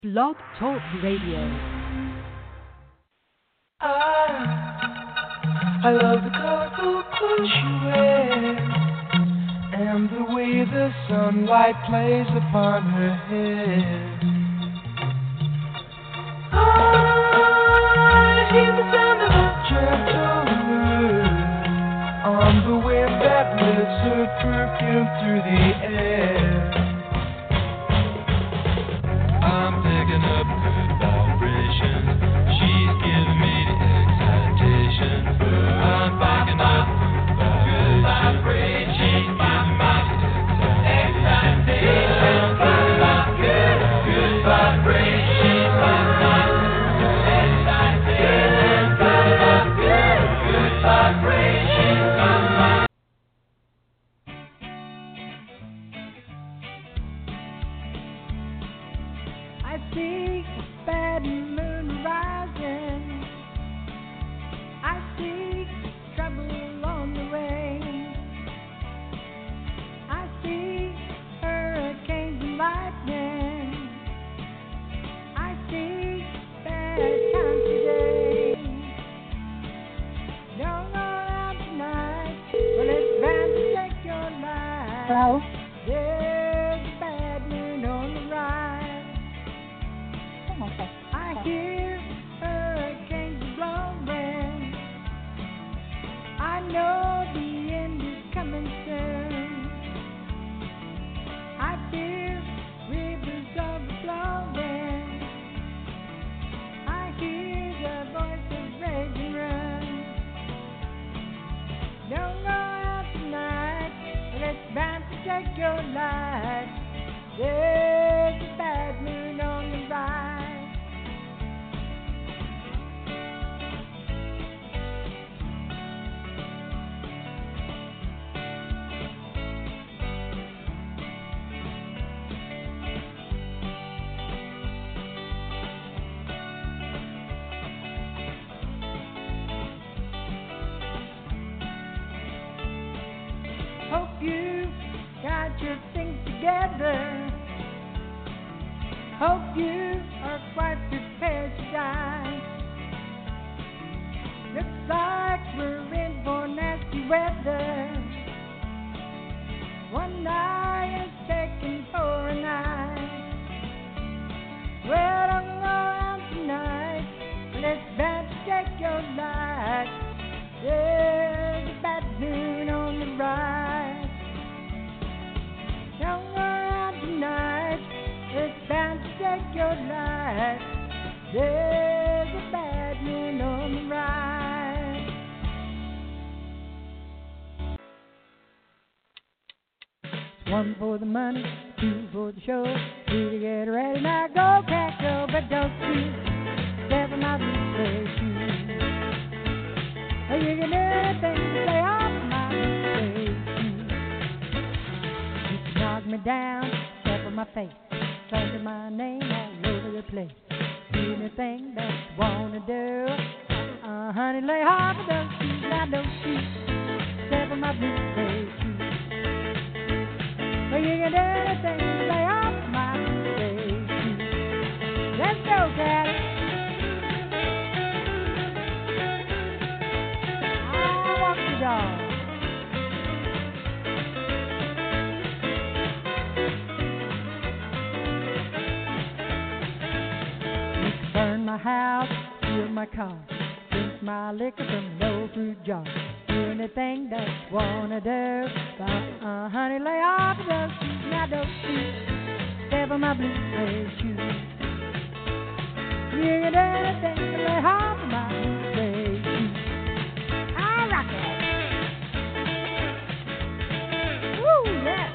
Blog Talk Radio. I love the colorful clothes you wear and the way the sunlight plays upon her hair. I hear the sound of a gentle word on the wind that lifts her perfume through the air. I'm picking up good vibrations. She's giving me the excitation. I'm picking up good vibrations. She's giving me the excitation. I'm picking up good vibrations. She's giving me the excitation. I'm picking up good vibrations. I see a bad moon rising. I see trouble on the way. I see hurricanes and lightning. I see bad times today. Don't go out tonight, but it's bound to take your life. Hello? There's a bad moon on the rise. Okay. I hear hurricanes blowing. I know the end is coming soon. I feel rivers overflowing. I hear the voice of rage and run. Don't go out tonight, but it's bound to take your life. There's a bad moon on the rise. Hope you got your things together. Hope you are quite prepared to die. Looks like we're in for nasty weather. One eye is taken for an eye. Well, don't go out tonight, but it's bound to take your life. There's a bad moon on the rise. Don't go out tonight, it's bound to take your life. There's a bad moon on the rise. One for the money, two for the show. Three to get ready, now go, cat, go, but don't you step on my blue suede shoes. Oh, you can do anything to stay off my blue suede shoes. You can knock me down, step on my face, talking my name all over the place. Do anything that you wanna do. Honey, lay off of those shoes, now don't you step on my blue suede shoes. Well, you can do anything to lay off my blue suede shoes. Let's go, Caddy. I walk the dog. You can burn my house, steal my car, drink my liquor from an old fruit jar. Do anything that you wanna do. But, honey, lay off of those shoes, now don't you step on my blue suede shoes. You can do anything to lay off of my blue suede shoes. I rock it. Woo, yeah.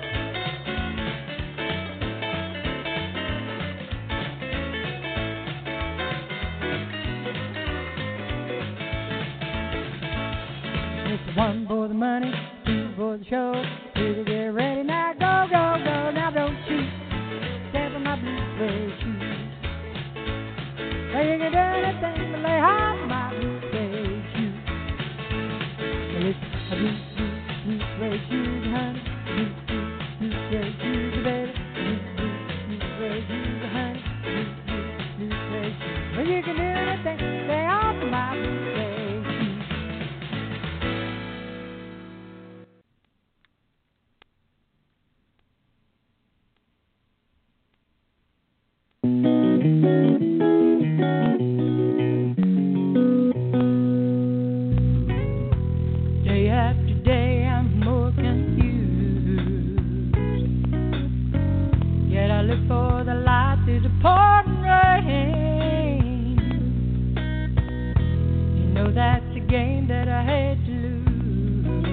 It's one for the money, two for the show. Three to get ready, now go, go, go. Now don't you step on my blue suede shoes. Well, you can do anything but lay off my blue suede shoes. Well, it's a blue suede shoes, honey. Blue suede shoes, baby. Blue suede shoes, honey. Day after day I'm more confused. Yet I look for the light through the pouring rain. You know that's a game that I had to lose.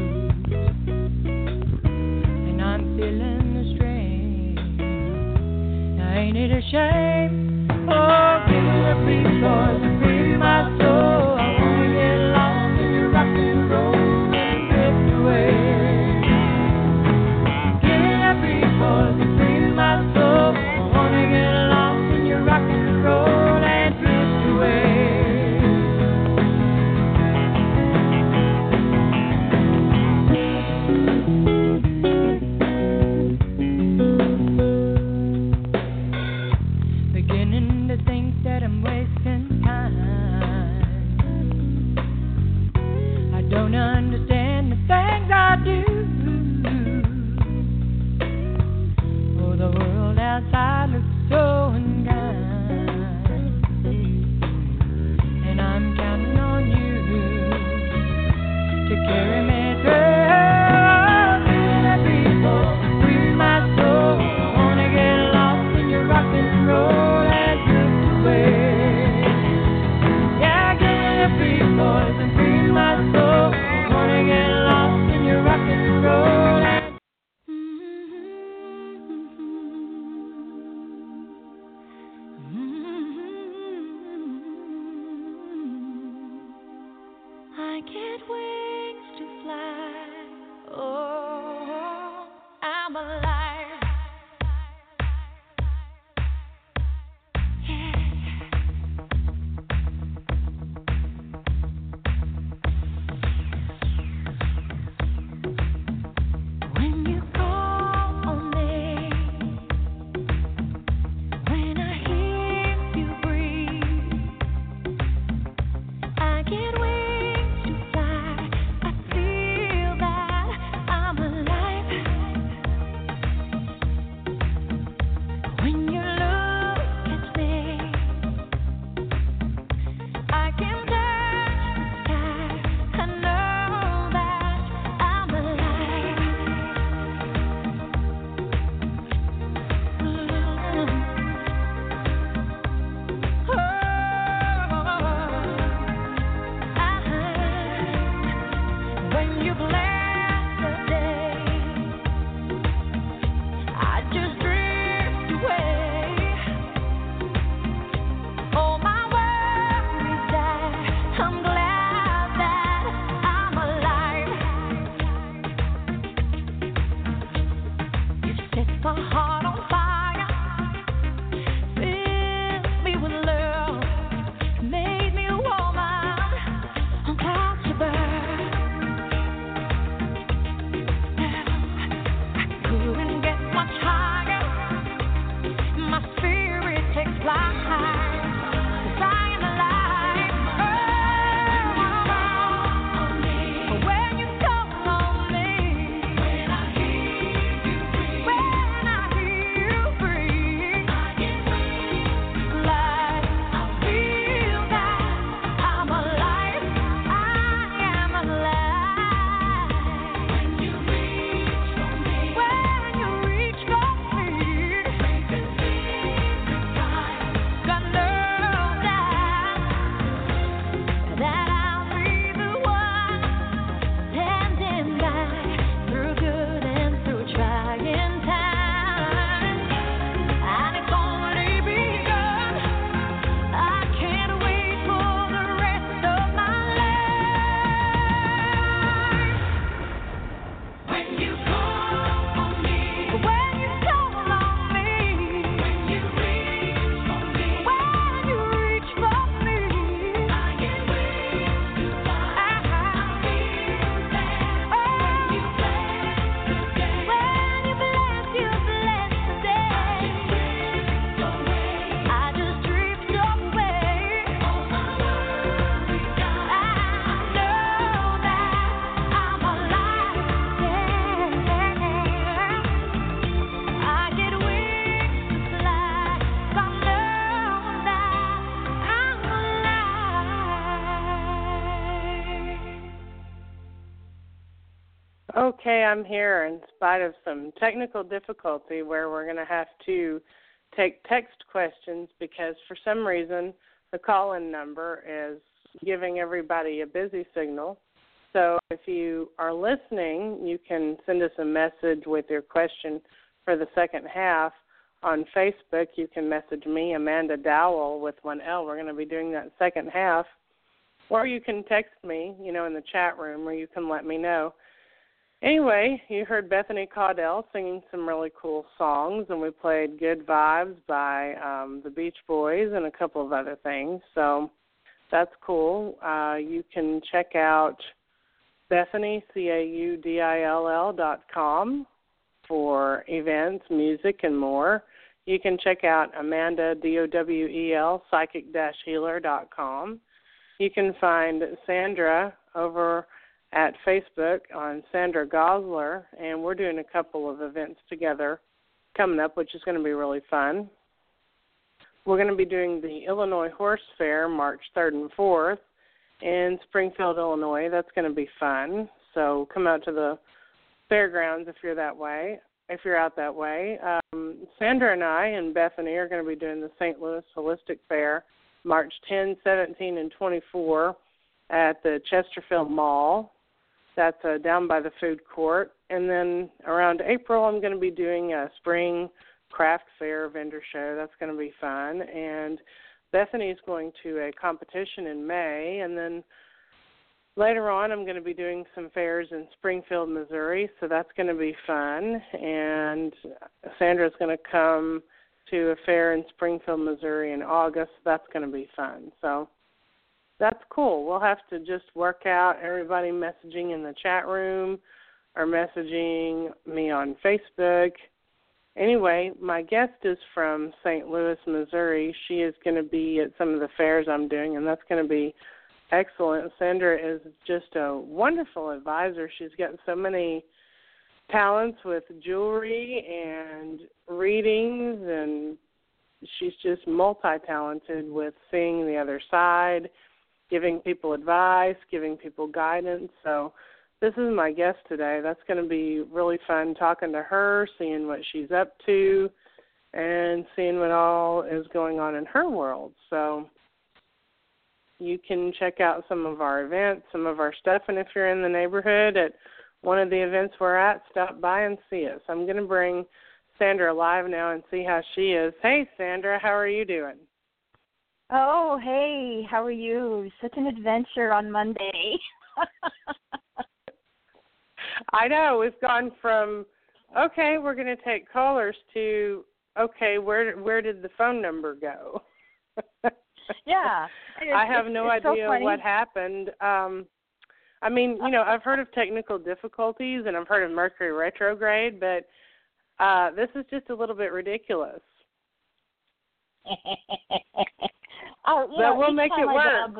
And I'm feeling the strain. Now ain't it a shame? Oh, give me a free voice and free my soul. I wanna get lost in your rock and roll. Don't understand the things I do. Oh, the world outside looks so unkind, and I'm counting on you to carry me through. People, free my soul. I wanna get lost in your rock and roll and drift away. Yeah, give me the free voice and free my soul. Get lost in your rock and roll. I get wings to fly. Oh, I'm alive. Yeah. Get wings to fly. Okay, I'm here in spite of some technical difficulty where we're going to have to take text questions because for some reason the call-in number is giving everybody a busy signal. So if you are listening, you can send us a message with your question for the second half. On Facebook, you can message me, Amanda Dowell, with one L. We're going to be doing that second half. Or you can text me, in the chat room, or you can let me know. Anyway, you heard Bethany Caudell singing some really cool songs, and we played Good Vibes by the Beach Boys and a couple of other things. So that's cool. You can check out Bethany, CAUDILL.com for events, music, and more. You can check out Amanda, DOWEL, psychic-healer.com. You can find Sandra over at Facebook on Sandra Gosler, and we're doing a couple of events together coming up, which is going to be really fun. We're going to be doing the Illinois Horse Fair March 3rd and 4th in Springfield, Illinois. That's going to be fun. So come out to the fairgrounds if you're that way. If you're out that way, Sandra and I and Bethany are going to be doing the St. Louis Holistic Fair March 10, 17, and 24 at the Chesterfield Mall. That's down by the food court. And then around April, I'm going to be doing a spring craft fair vendor show. That's going to be fun. And Bethany's going to a competition in May. And then later on, I'm going to be doing some fairs in Springfield, Missouri. So that's going to be fun. And Sandra's going to come to a fair in Springfield, Missouri in August. That's going to be fun. So that's cool. We'll have to just work out everybody messaging in the chat room or messaging me on Facebook. Anyway, my guest is from St. Louis, Missouri. She is going to be at some of the fairs I'm doing, and that's going to be excellent. Sandra is just a wonderful advisor. She's got so many talents with jewelry and readings, and she's just multi-talented with seeing the other side, giving people advice, giving people guidance. So this is my guest today. That's going to be really fun talking to her, seeing what she's up to, and seeing what all is going on in her world. So you can check out some of our events, some of our stuff, and if you're in the neighborhood at one of the events we're at, stop by and see us. I'm going to bring Sandra live now and see how she is. Hey, Sandra, how are you doing? Oh, hey, how are you? Such an adventure on Monday. I know. We've gone from, okay, we're going to take callers to, okay, where did the phone number go? Yeah. I have no idea what happened. I mean, I've heard of technical difficulties and I've heard of Mercury retrograde, but this is just a little bit ridiculous. But we'll make it work.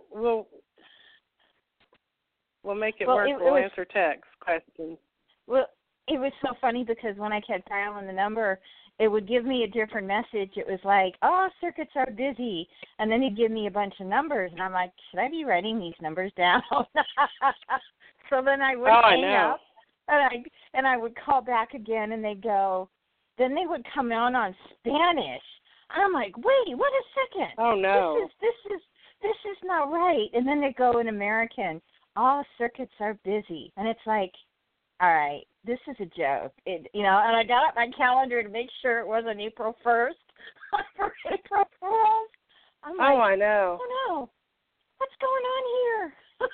We'll make it work. We'll answer text questions. Well, it was so funny because when I kept dialing the number, it would give me a different message. It was like, oh, circuits are busy. And then he'd give me a bunch of numbers. And I'm like, should I be writing these numbers down? So then I would hang up. And I would call back again, and they'd go, then they would come on Spanish. And I'm like, wait, what a second. Oh, no. This is not right. And then they go in American, all circuits are busy. And it's like, all right, this is a joke. And I got up my calendar to make sure it wasn't April 1st for April Fool's. I'm like, I know. Oh, no. What's going on here?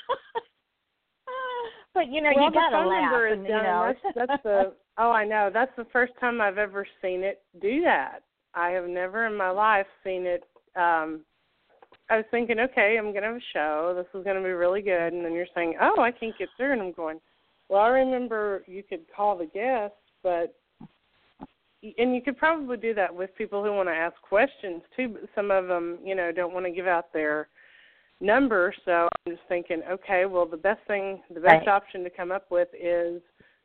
But, you got to laugh. And, that's the, I know. That's the first time I've ever seen it do that. I have never in my life seen it. I was thinking, okay, I'm going to have a show. This is going to be really good. And then you're saying, oh, I can't get through. And I'm going, well, I remember you could call the guest, and you could probably do that with people who want to ask questions, too. But some of them, don't want to give out their number. So I'm just thinking, okay, well, the best option to come up with is,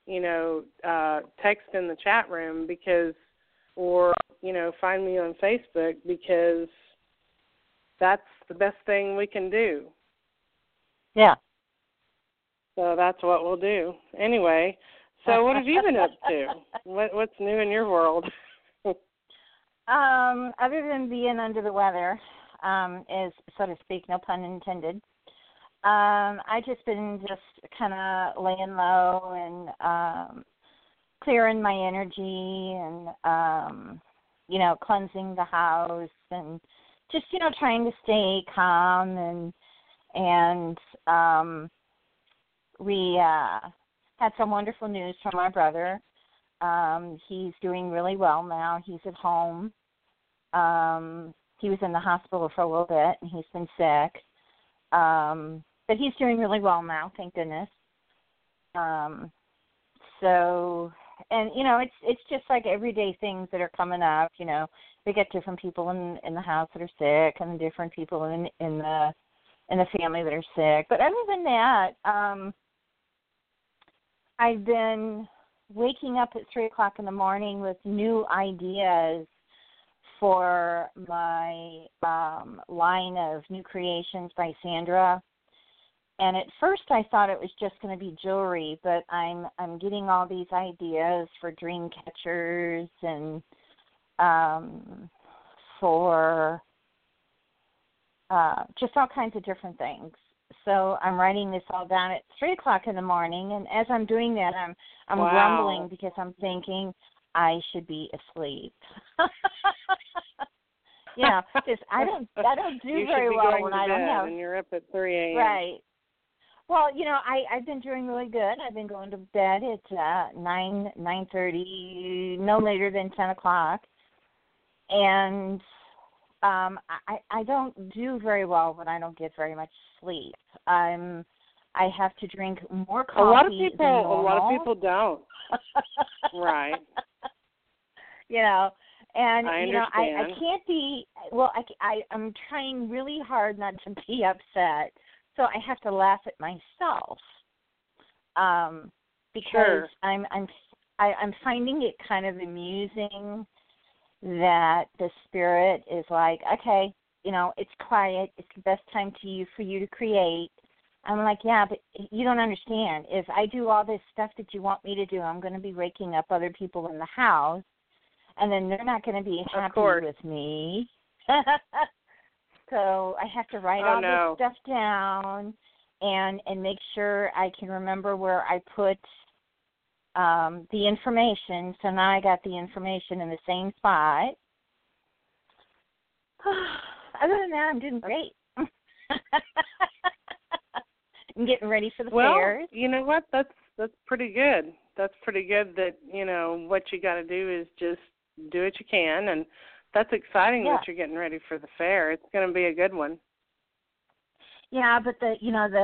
text in the chat room or find me on Facebook because that's the best thing we can do. Yeah. So that's what we'll do. Anyway, so what have you been up to? What's new in your world? Other than being under the weather, is so to speak, no pun intended. I just been kind of laying low and clearing my energy and cleansing the house and just trying to stay calm and we had some wonderful news from my brother. He's doing really well now. He's at home. He was in the hospital for a little bit, and he's been sick. But he's doing really well now, thank goodness. So, and, it's just like everyday things that are coming up. We get different people in the house that are sick and different people in the family that are sick. But other than that, I've been waking up at 3 o'clock in the morning with new ideas for my line of New Creations by Sandra. And at first I thought it was just going to be jewelry, but I'm getting all these ideas for dream catchers and for just all kinds of different things. So I'm writing this all down at 3 o'clock in the morning, and as I'm doing that, I'm Wow. grumbling because I'm thinking I should be asleep. Because I don't do you very should be well going when to I don't bed have. and you're up at 3 a.m. Right. Well, I've been doing really good. I've been going to bed at 9:30, no later than 10 o'clock, and I don't do very well when I don't get very much sleep. I have to drink more coffee A lot of people don't. Right. And I I understand. can't be. Well, I'm trying really hard not to be upset, so I have to laugh at myself. Because Sure. I'm finding it kind of amusing that the spirit is like, okay, it's quiet. It's the best time for you to create. I'm like, yeah, but you don't understand. If I do all this stuff that you want me to do, I'm going to be raking up other people in the house, and then they're not going to be happy with me. So I have to write all this stuff down and make sure I can remember where I put the information. So now I got the information in the same spot. Other than that, I'm doing great. I'm getting ready for the fairs. Well, you know what? That's pretty good. That's pretty good that, what you got to do is just do what you can. And that's exciting that you're getting ready for the fair. It's going to be a good one. Yeah, but the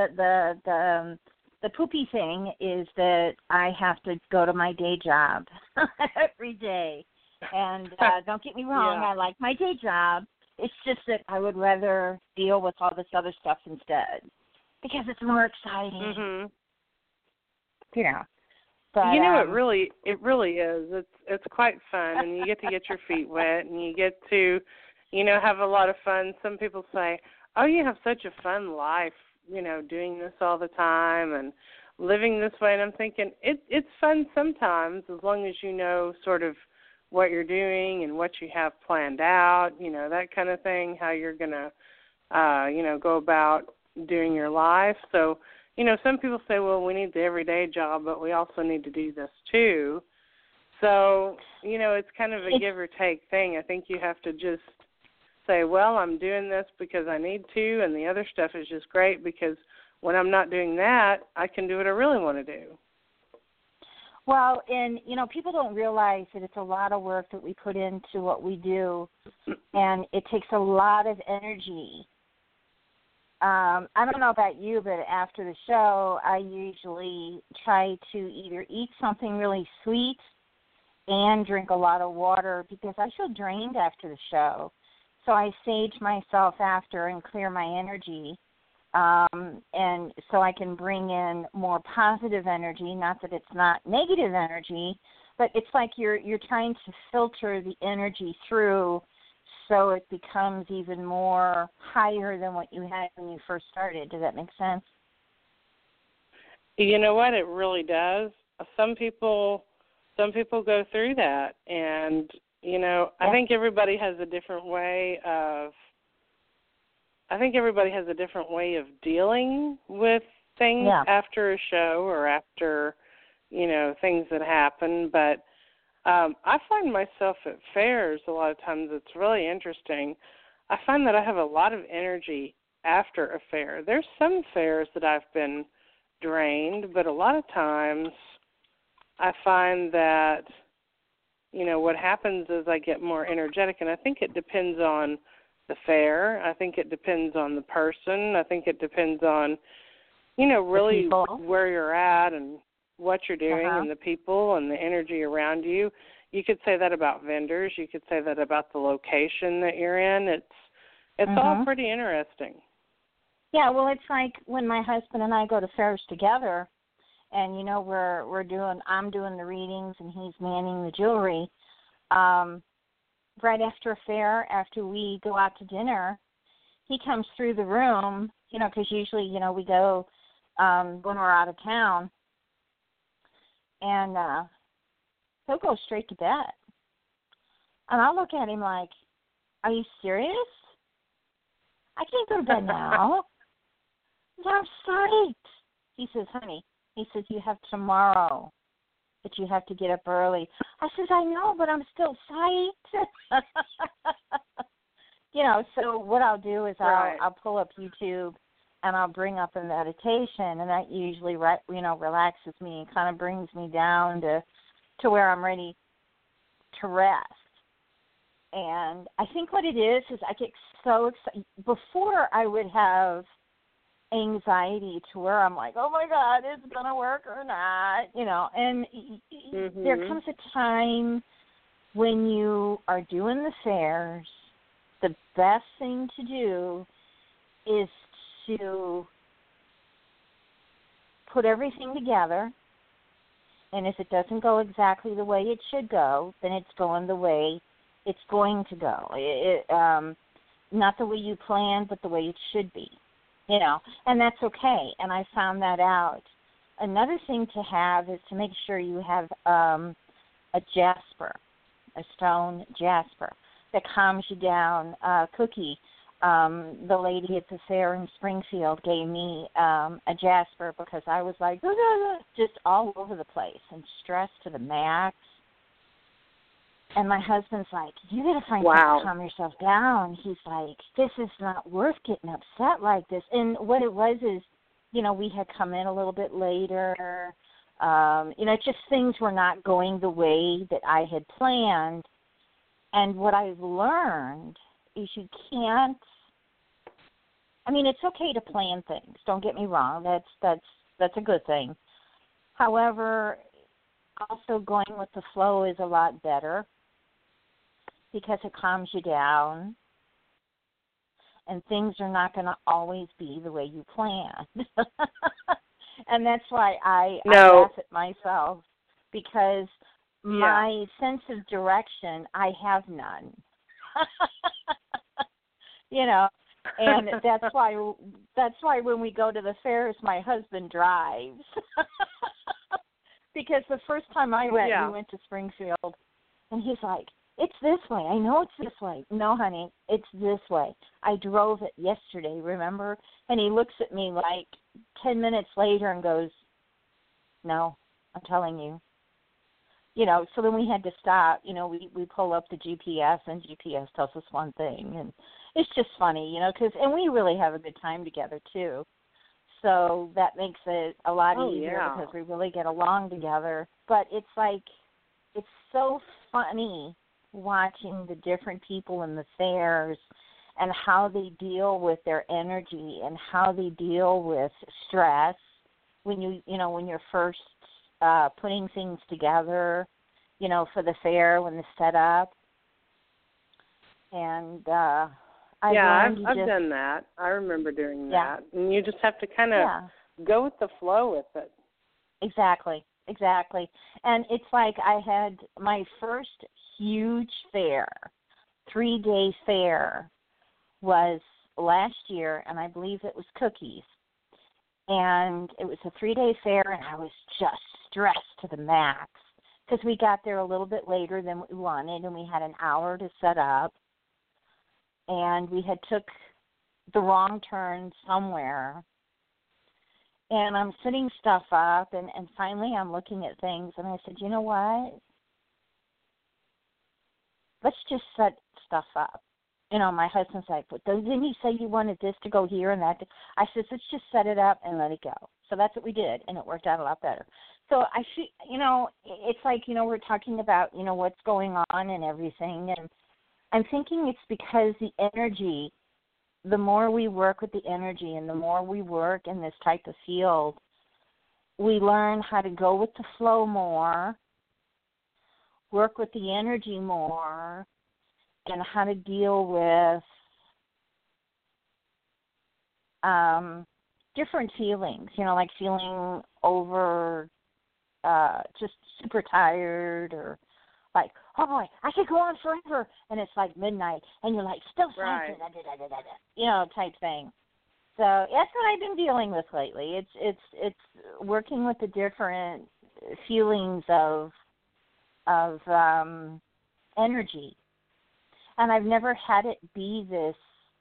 poopy thing is that I have to go to my day job every day. And don't get me wrong, I like my day job. It's just that I would rather deal with all this other stuff instead because it's more exciting. Mm-hmm. But, it really is. It's quite fun, and you get to get your feet wet, and you get to, have a lot of fun. Some people say, "Oh, you have such a fun life, doing this all the time and living this way." And I'm thinking, it's fun sometimes as long as you know sort of what you're doing and what you have planned out, that kind of thing, how you're going to, go about doing your life. So, some people say, well, we need the everyday job, but we also need to do this too. So, it's kind of a give or take thing. I think you have to just say, well, I'm doing this because I need to, and the other stuff is just great because when I'm not doing that, I can do what I really want to do. Well, and, people don't realize that it's a lot of work that we put into what we do, and it takes a lot of energy. I don't know about you, but after the show, I usually try to either eat something really sweet and drink a lot of water because I feel drained after the show. So I sage myself after and clear my energy, and so I can bring in more positive energy, not that it's not negative energy, but it's like you're trying to filter the energy through so it becomes even more higher than what you had when you first started. Does that make sense? You know what? It really does. Some people go through that, and you know, Yeah. I think everybody has a different way of dealing with things after a show or after, you know, things that happen. But I find myself at fairs a lot of times. It's really interesting. I find that I have a lot of energy after a fair. There's some fairs that I've been drained, but a lot of times I find that, you know, what happens is I get more energetic, and I think it depends on the fair. I think it depends on the person. I think it depends on, you know, really where you're at and what you're doing and the people and the energy around you. You could say that about vendors. You could say that about the location that you're in. It's all pretty interesting. Yeah, well, it's like when my husband and I go to fairs together, and you know I'm doing the readings and he's manning the jewelry. Right after a fair, after we go out to dinner, he comes through the room, you know, because usually, you know, we go when we're out of town, and he'll go straight to bed. And I look at him like, are you serious? I can't go to bed now. I'm psyched. He says, honey, he says, you have tomorrow, but you have to get up early. I says, I know, but I'm still psyched. You know, so what I'll do is I'll pull up YouTube and I'll bring up a meditation, and that usually, you know, relaxes me and kind of brings me down to where I'm ready to rest. And I think what it is I get so excited. Before I would have anxiety to where I'm like, oh my God, it's going to work or not, you know. And there comes a time when you are doing the fairs, the best thing to do is to put everything together, and if it doesn't go exactly the way it should go, then it's going the way it's going to go. Not the way you planned, but the way it should be, you know, and that's okay. And I found that out. Another thing to have is to make sure you have a jasper, a stone jasper that calms you down. Cookie, the lady at the fair in Springfield, gave me a jasper because I was like just all over the place and stressed to the max. And my husband's like, you got to find something to calm yourself down. He's like, this is not worth getting upset like this. And what it was is, you know, we had come in a little bit later. You know, just things were not going the way that I had planned. And what I've learned is you can't, I mean, it's okay to plan things. Don't get me wrong. That's a good thing. However, also going with the flow is a lot better because it calms you down, and things are not going to always be the way you planned. And that's why I laugh at myself, because my sense of direction, I have none. You know, and that's why when we go to the fairs, my husband drives. Because the first time I went, we went to Springfield, and he's like, it's this way. I know it's this way. No, honey, it's this way. I drove it yesterday, remember? And he looks at me like 10 minutes later and goes, no, I'm telling you. You know, so then we had to stop. You know, we pull up the GPS, and GPS tells us one thing. And it's just funny, you know, and we really have a good time together, too. So that makes it a lot easier because we really get along together. But it's like, it's so funny watching the different people in the fairs and how they deal with their energy and how they deal with stress when when you're first putting things together, you know, for the fair, when the setup. And I've done that. I remember doing that. And you just have to kind of go with the flow with it. Exactly. And it's like I had my first huge fair, 3-day fair, was last year, and I believe it was Cookies. And it was a 3-day fair, and I was just stressed to the max because we got there a little bit later than we wanted, and we had an hour to set up, and we had took the wrong turn somewhere. And I'm setting stuff up, and finally I'm looking at things, and I said, you know what? Let's just set stuff up. You know, my husband's like, but didn't you say you wanted this to go here and that? I said, let's just set it up and let it go. So that's what we did, and it worked out a lot better. So I feel, you know, it's like, you know, we're talking about, you know, what's going on and everything, and I'm thinking it's because the energy, the more we work with the energy and the more we work in this type of field, we learn how to go with the flow more, work with the energy more, and how to deal with different feelings, you know, like feeling over, just super tired, or like, oh boy, I could go on forever, and it's like midnight, and you're like, still Right. you know, type thing. So that's what I've been dealing with lately. It's working with the different feelings of energy. And I've never had it be this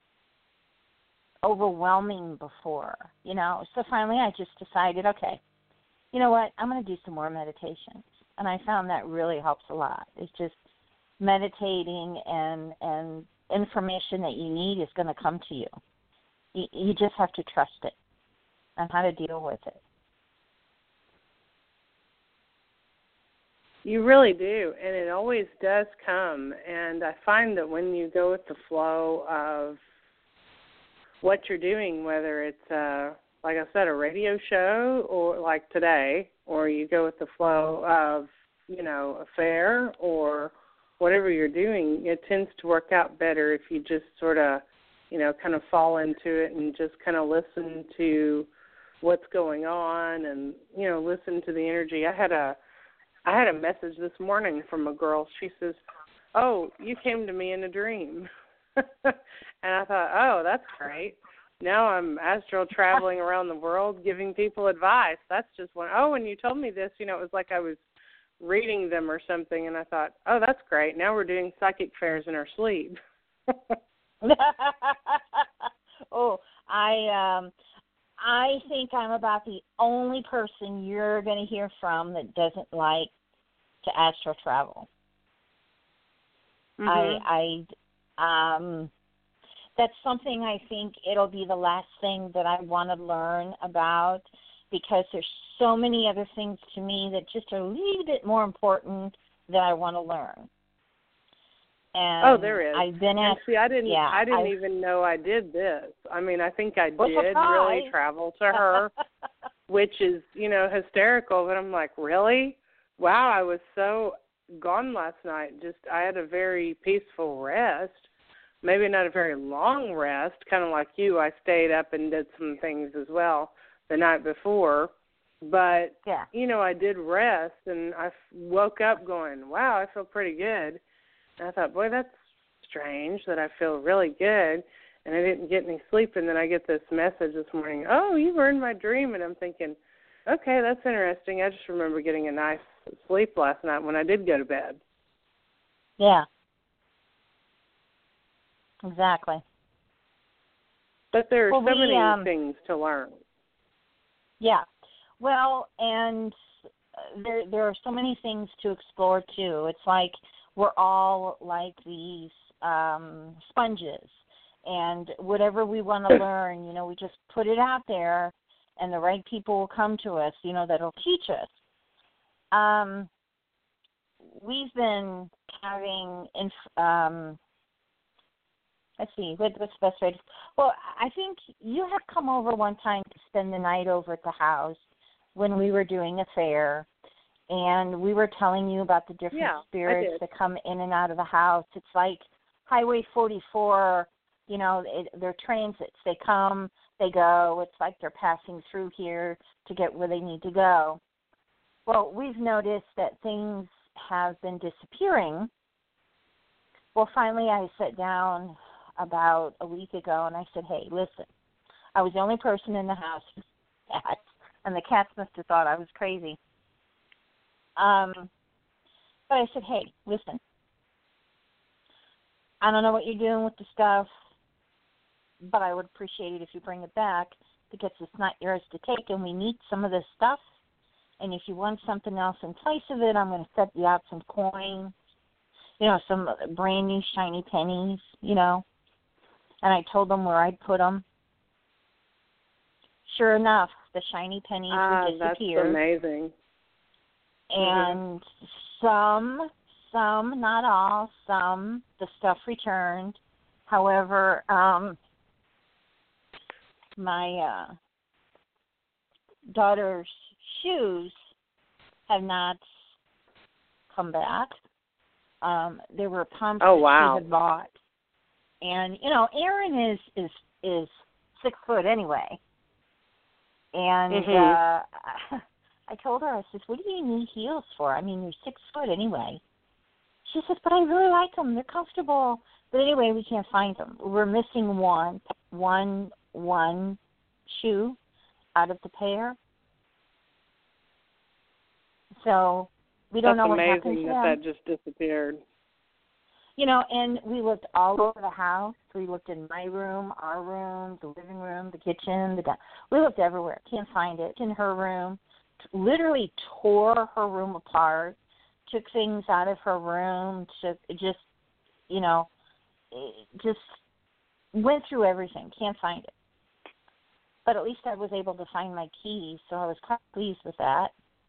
overwhelming before, you know. So finally I just decided, okay, you know what, I'm going to do some more meditations. And I found that really helps a lot. It's just meditating, and information that you need is going to come to you. You just have to trust it and how to deal with it. You really do, and it always does come. And I find that when you go with the flow of what you're doing, whether it's, like I said, a radio show, or like today, or you go with the flow of, you know, a fair or whatever you're doing, it tends to work out better if you just sort of, you know, kind of fall into it and just kind of listen to what's going on, and, you know, listen to the energy. I had a message this morning from a girl. She says, oh, you came to me in a dream. And I thought, oh, that's great. Now I'm astral traveling around the world giving people advice. That's just one. Oh, and you told me this, you know, it was like I was reading them or something, and I thought, oh, that's great. Now we're doing psychic fairs in our sleep. Oh, I think I'm about the only person you're going to hear from that doesn't like to astral travel. Mm-hmm. That's something I think it'll be the last thing that I want to learn about, because there's so many other things to me that just are a little bit more important that I want to learn. And oh, there is. I've been and at, see, I didn't yeah, even know I did this. I mean, I think I Well, did really surprise. travel to her, which is, you know, hysterical. But I'm like, really? Wow, I was so gone last night. Just, I had a very peaceful rest. Maybe not a very long rest, kind of like you. I stayed up and did some things as well the night before. But, Yeah. you know, I did rest, and I woke up going, wow, I feel pretty good. And I thought, boy, that's strange that I feel really good, and I didn't get any sleep. And then I get this message this morning, oh, you were in my dream. And I'm thinking, okay, that's interesting. I just remember getting a nice sleep last night when I did go to bed. Yeah. Exactly. But there are Well, so we, many things to learn. Yeah. Well, and there are so many things to explore, too. It's like we're all like these sponges. And whatever we want to learn, you know, we just put it out there, and the right people will come to us, you know, that'll teach us. We've been having, let's see, what's the best way to, well, I think you had come over one time to spend the night over at the house when we were doing a fair, and we were telling you about the different spirits that come in and out of the house. It's like Highway 44, you know, they're transits. They come, they go. It's like they're passing through here to get where they need to go. Well, we've noticed that things have been disappearing. Well, finally I sat down about a week ago, and I said, hey, listen, I was the only person in the house cats, and the cats must have thought I was crazy. But I said, hey, listen, I don't know what you're doing with the stuff, but I would appreciate it if you bring it back because it's not yours to take, and we need some of this stuff. And if you want something else in place of it, I'm going to set you out some coins, some brand new shiny pennies, And I told them where I'd put them. Sure enough, the shiny pennies would disappear. That's amazing. And some, not all, the stuff returned. However, my daughter's shoes have not come back. There were pumps that she had bought. And, Aaron is 6 foot anyway. And I told her, I said, what do you need heels for? I mean, you're 6 foot anyway. She says, but I really like them. They're comfortable. But anyway, we can't find them. We're missing one shoe out of the pair. So we don't know what happened to them. That's amazing that just disappeared. And we looked all over the house. We looked in my room, our room, the living room, the kitchen. We looked everywhere. Can't find it. In her room. Literally tore her room apart. Took things out of her room. Just went through everything. Can't find it. But at least I was able to find my keys, so I was quite pleased with that.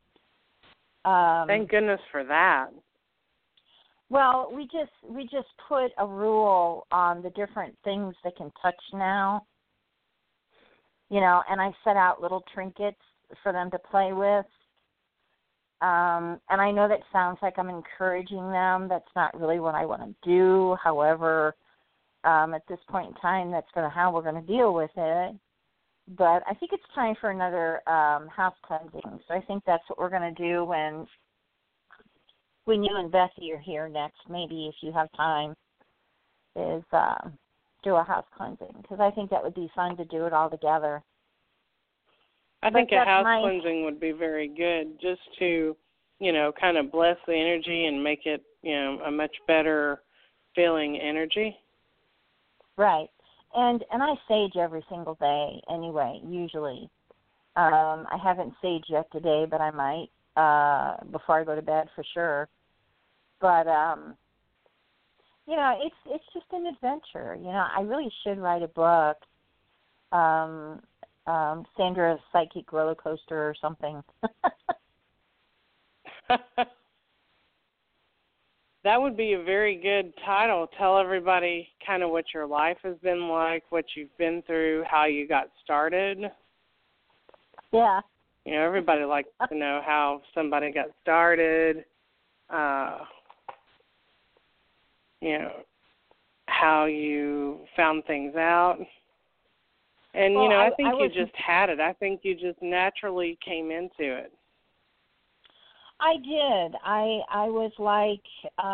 Thank goodness for that. Well, we just put a rule on the different things they can touch now. And I set out little trinkets for them to play with. And I know that sounds like I'm encouraging them. That's not really what I want to do. However, at this point in time, that's how we're going to deal with it. But I think it's time for another house cleansing. So I think that's what we're going to do when you and Bessie are here next, maybe if you have time, is do a house cleansing. Because I think that would be fun to do it all together. I think a house cleansing would be very good just to, kind of bless the energy and make it, a much better feeling energy. Right. And I sage every single day anyway, usually. I haven't saged yet today, but I might before I go to bed for sure. But, it's just an adventure. I really should write a book, Sandra's Psychic Roller Coaster or something. That would be a very good title. Tell everybody kind of what your life has been like, what you've been through, how you got started. Yeah. Everybody likes to know how somebody got started, how you found things out. And, I think you just had it. I think you just naturally came into it. I did. I was like,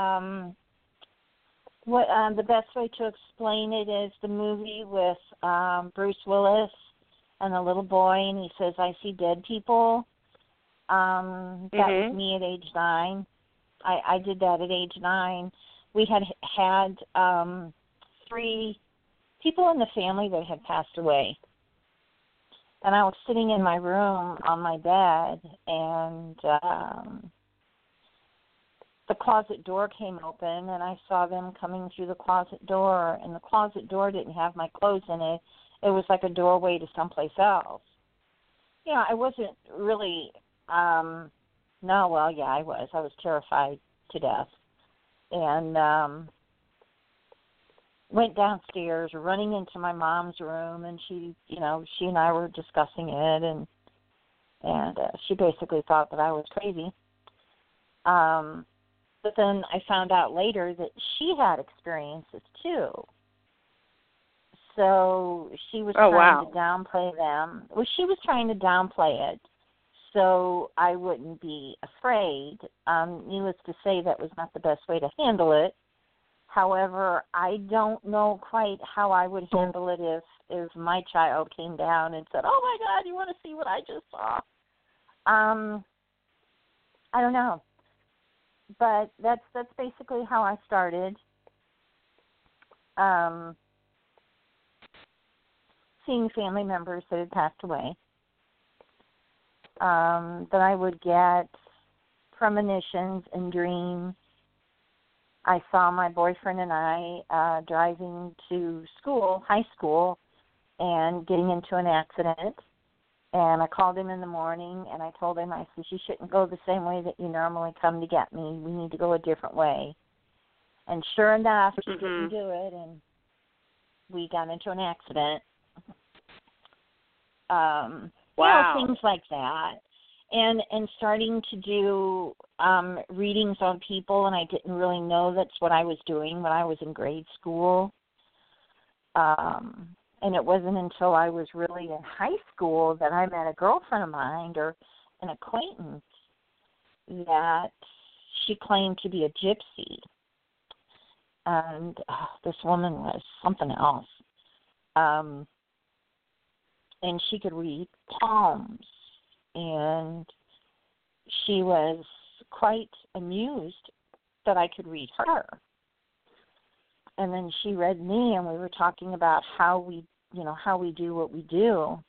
the best way to explain it is the movie with Bruce Willis and the little boy, and he says, I see dead people. That was me at age 9. I did that at age 9. We had 3 people in the family that had passed away. And I was sitting in my room on my bed, and the closet door came open, and I saw them coming through the closet door, and the closet door didn't have my clothes in it. It was like a doorway to someplace else. I wasn't really, I was. I was terrified to death. And went downstairs, running into my mom's room, and she and I were discussing it, and she basically thought that I was crazy. But then I found out later that she had experiences too. So she was trying to downplay them. Well, she was trying to downplay it so I wouldn't be afraid. Needless to say, that was not the best way to handle it. However, I don't know quite how I would handle it if my child came down and said, "Oh my God, you want to see what I just saw?" I don't know, but that's basically how I started. Seeing family members that had passed away. That I would get premonitions and dreams. I saw my boyfriend and I driving to school, high school, and getting into an accident. And I called him in the morning, and I told him, I said, "You shouldn't go the same way that you normally come to get me. We need to go a different way." And sure enough, he didn't do it, and we got into an accident. Wow. You know, things like that. And starting to do readings on people, and I didn't really know that's what I was doing when I was in grade school. And it wasn't until I was really in high school that I met a girlfriend of mine or an acquaintance that she claimed to be a gypsy. And this woman was something else. And she could read palms. And she was quite amused that I could read her. And then she read me, and we were talking about how we do what we do.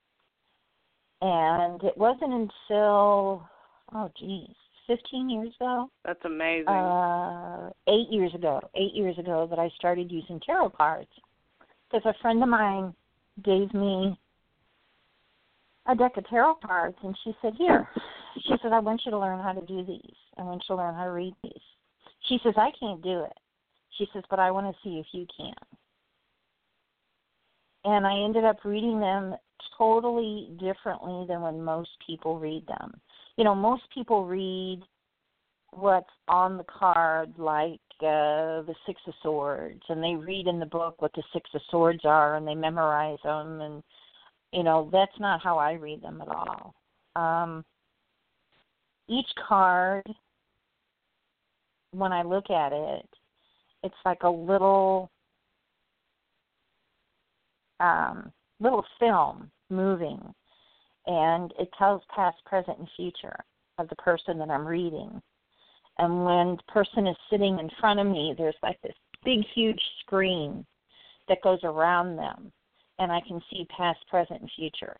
And it wasn't until, 15 years ago. That's amazing. 8 years ago that I started using tarot cards. Because a friend of mine gave me a deck of tarot cards, and she said, "Here." She said, "I want you to learn how to do these. I want you to learn how to read these." She says, "I can't do it." She says, "But I want to see if you can." And I ended up reading them totally differently than when most people read them. You know, most people read what's on the card, like the Six of Swords, and they read in the book what the Six of Swords are, and they memorize them, and, you know, that's not how I read them at all. Each card, when I look at it, it's like a little film moving, and it tells past, present, and future of the person that I'm reading. And when the person is sitting in front of me, there's like this big, huge screen that goes around them, and I can see past, present, and future.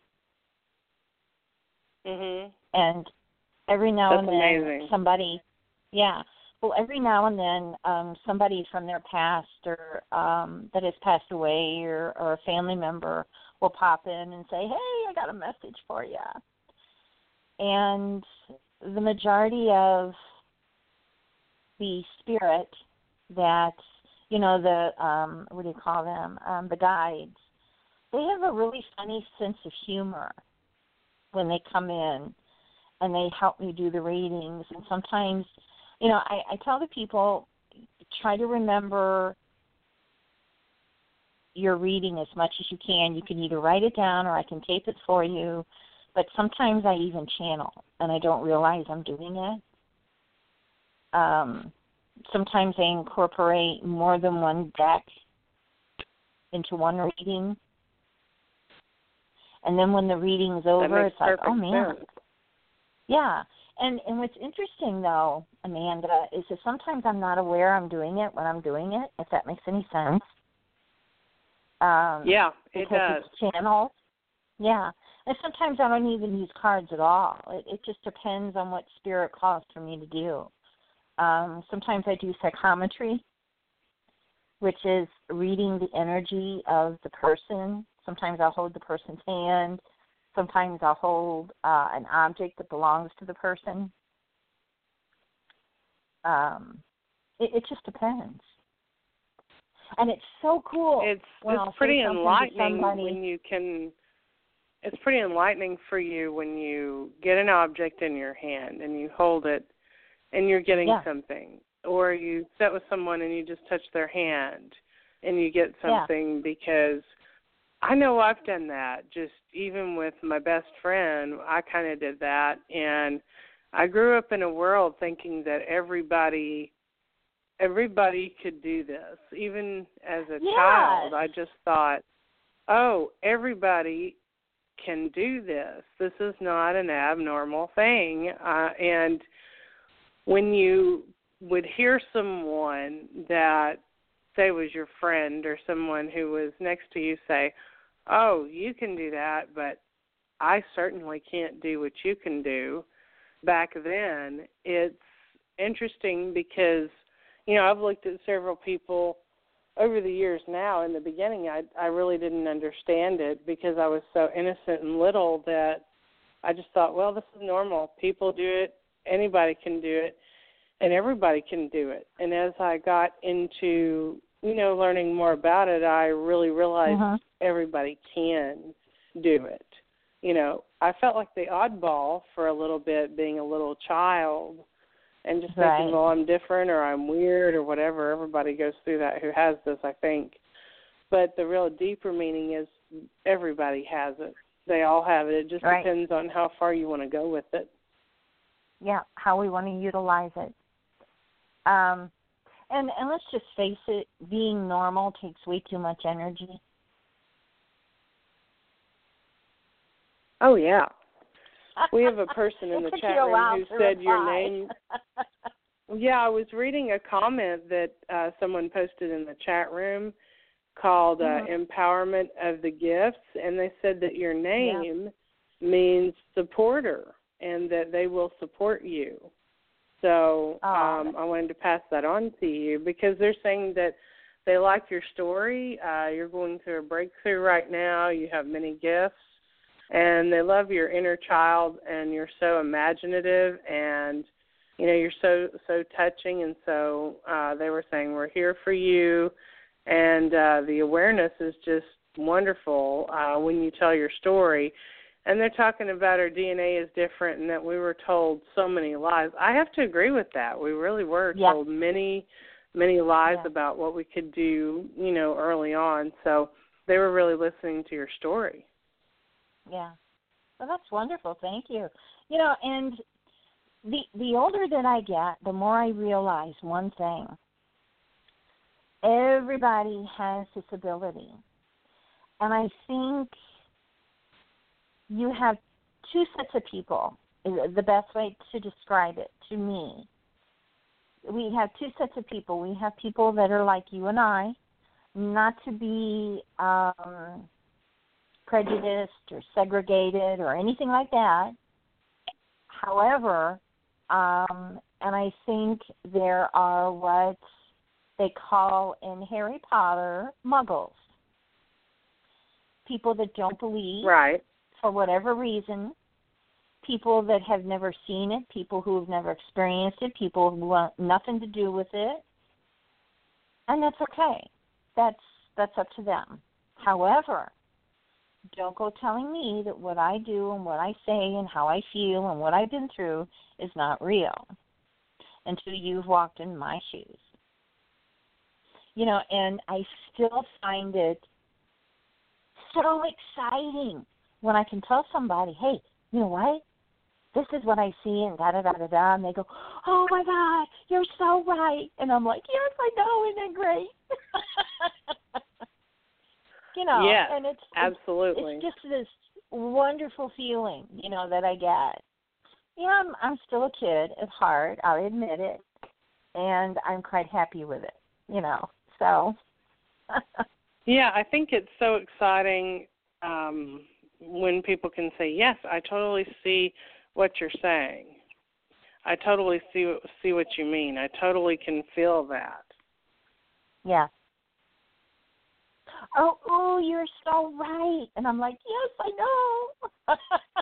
And every now and then somebody, every now and then somebody from their past or that has passed away or a family member will pop in and say, "Hey, I got a message for you." And the majority of the spirit that, you know, the, the guides, they have a really funny sense of humor when they come in and they help me do the readings. And sometimes, you know, I tell the people, try to remember your reading as much as you can. You can either write it down or I can tape it for you. But sometimes I even channel, and I don't realize I'm doing it. Sometimes I incorporate more than one deck into one reading. And then when the reading's over, it's like, oh, man. Sense. Yeah. And what's interesting, though, Amanda, is that sometimes I'm not aware I'm doing it when I'm doing it, if that makes any sense. Yeah, it does. It's channeled. Yeah. And sometimes I don't even use cards at all. It just depends on what spirit calls for me to do. Sometimes I do psychometry, which is reading the energy of the person. Sometimes I'll hold the person's hand. Sometimes I'll hold an object that belongs to the person. It just depends. And it's so cool. It's pretty enlightening when you can. It's pretty enlightening for you when you get an object in your hand and you hold it and you're getting something. Or you sit with someone and you just touch their hand and you get something because I know I've done that. Just even with my best friend, I kind of did that. And I grew up in a world thinking that everybody everybody could do this. Even as a Yes. child, I just thought, oh, everybody can do this. This is not an abnormal thing. And when you would hear someone that, say, was your friend or someone who was next to you say, oh, you can do that, but I certainly can't do what you can do. Back then, it's interesting because, you know, I've looked at several people over the years now. In the beginning, I really didn't understand it because I was so innocent and little that I just thought, well, this is normal. People do it. Anybody can do it. And everybody can do it. And as I got into, you know, learning more about it, I really realized everybody can do it. You know, I felt like the oddball for a little bit being a little child and just thinking, well, I'm different or I'm weird or whatever. Everybody goes through that who has this, I think. But the real deeper meaning is everybody has it. They all have it. It just depends on how far you want to go with it. Yeah, how we want to utilize it. And let's just face it, being normal takes way too much energy. Oh, yeah. We have a person in the chat room who said your name. Yeah, I was reading a comment that someone posted in the chat room called Empowerment of the Gifts, and they said that your name means supporter and that they will support you. So I wanted to pass that on to you because they're saying that they like your story. You're going through a breakthrough right now. You have many gifts. And they love your inner child, and you're so imaginative, and, you know, you're so touching. And so they were saying, we're here for you. And the awareness is just wonderful when you tell your story. And they're talking about our DNA is different and that we were told so many lies. I have to agree with that. We really were told many, many lies about what we could do, you know, early on. So they were really listening to your story. Yeah. Well, that's wonderful. Thank you. You know, and the older that I get, the more I realize one thing. Everybody has this ability. And I think you have two sets of people, is the best way to describe it to me. We have two sets of people. We have people that are like you and I, not to be prejudiced or segregated or anything like that. However, and I think there are what they call in Harry Potter muggles. People that don't believe for whatever reason, people that have never seen it, people who have never experienced it, people who want nothing to do with it. And that's okay. That's up to them. However, don't go telling me that what I do and what I say and how I feel and what I've been through is not real until you've walked in my shoes. You know, and I still find it so exciting when I can tell somebody, hey, you know what? This is what I see and da-da-da-da-da. And they go, oh, my God, you're so right. And I'm like, yes, I know. Isn't it great? You know, and it's absolutely. It's just this wonderful feeling, you know, that I get. Yeah, I'm still a kid at heart. I'll admit it, and I'm quite happy with it, you know. So. Yeah, I think it's so exciting when people can say, yes, I totally see what you're saying. I totally see what you mean. I totally can feel that. Yeah. Oh, you're so right. And I'm like, yes, I know.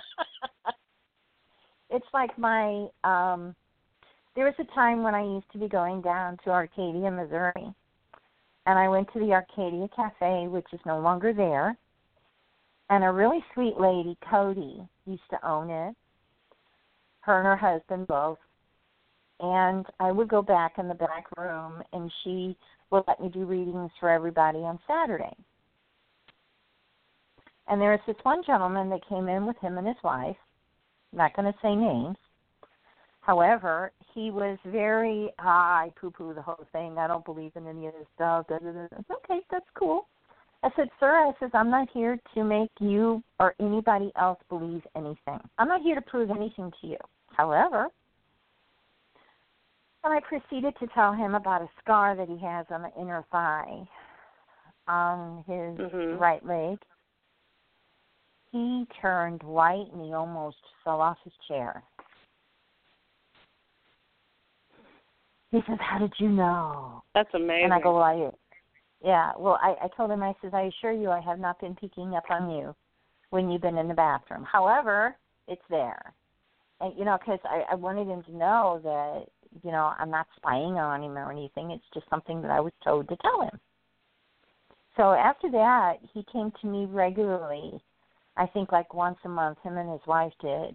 It's like my, there was a time when I used to be going down to Arcadia, Missouri. And I went to the Arcadia Cafe, which is no longer there. And a really sweet lady, Cody, used to own it. Her and her husband both. And I would go back in the back room, and she would let me do readings for everybody on Saturday. And there was this one gentleman that came in with him and his wife. I'm not going to say names. However, he was very, I poo-poo the whole thing. I don't believe in any of this stuff. Da, da, da. I said, okay, that's cool. I said, sir, I'm not here to make you or anybody else believe anything. I'm not here to prove anything to you. However, and I proceeded to tell him about a scar that he has on the inner thigh on his right leg. He turned white and he almost fell off his chair. He says, how did you know? That's amazing. And I go, well, I told him, I says, I assure you I have not been peeking up on you when you've been in the bathroom. However, it's there. And, because I wanted him to know that, I'm not spying on him or anything. It's just something that I was told to tell him. So after that, he came to me regularly. I think like once a month, him and his wife did,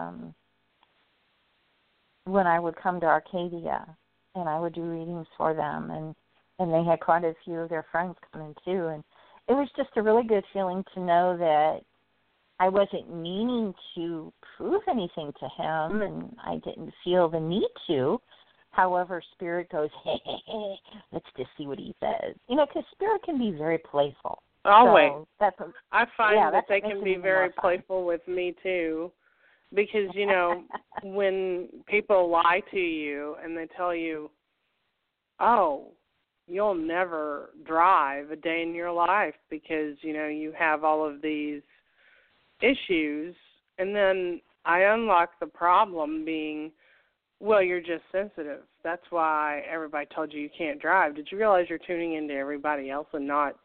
when I would come to Arcadia, and I would do readings for them, and they had quite a few of their friends come in too. And it was just a really good feeling to know that I wasn't meaning to prove anything to him, and I didn't feel the need to. However, Spirit goes, hey, let's just see what he says. Because Spirit can be very playful. Always. So I find that they can be very fun. playful with me, too, because, when people lie to you and they tell you, oh, you'll never drive a day in your life because, you have all of these issues, and then I unlock the problem being, well, you're just sensitive. That's why everybody told you can't drive. Did you realize you're tuning into everybody else and not,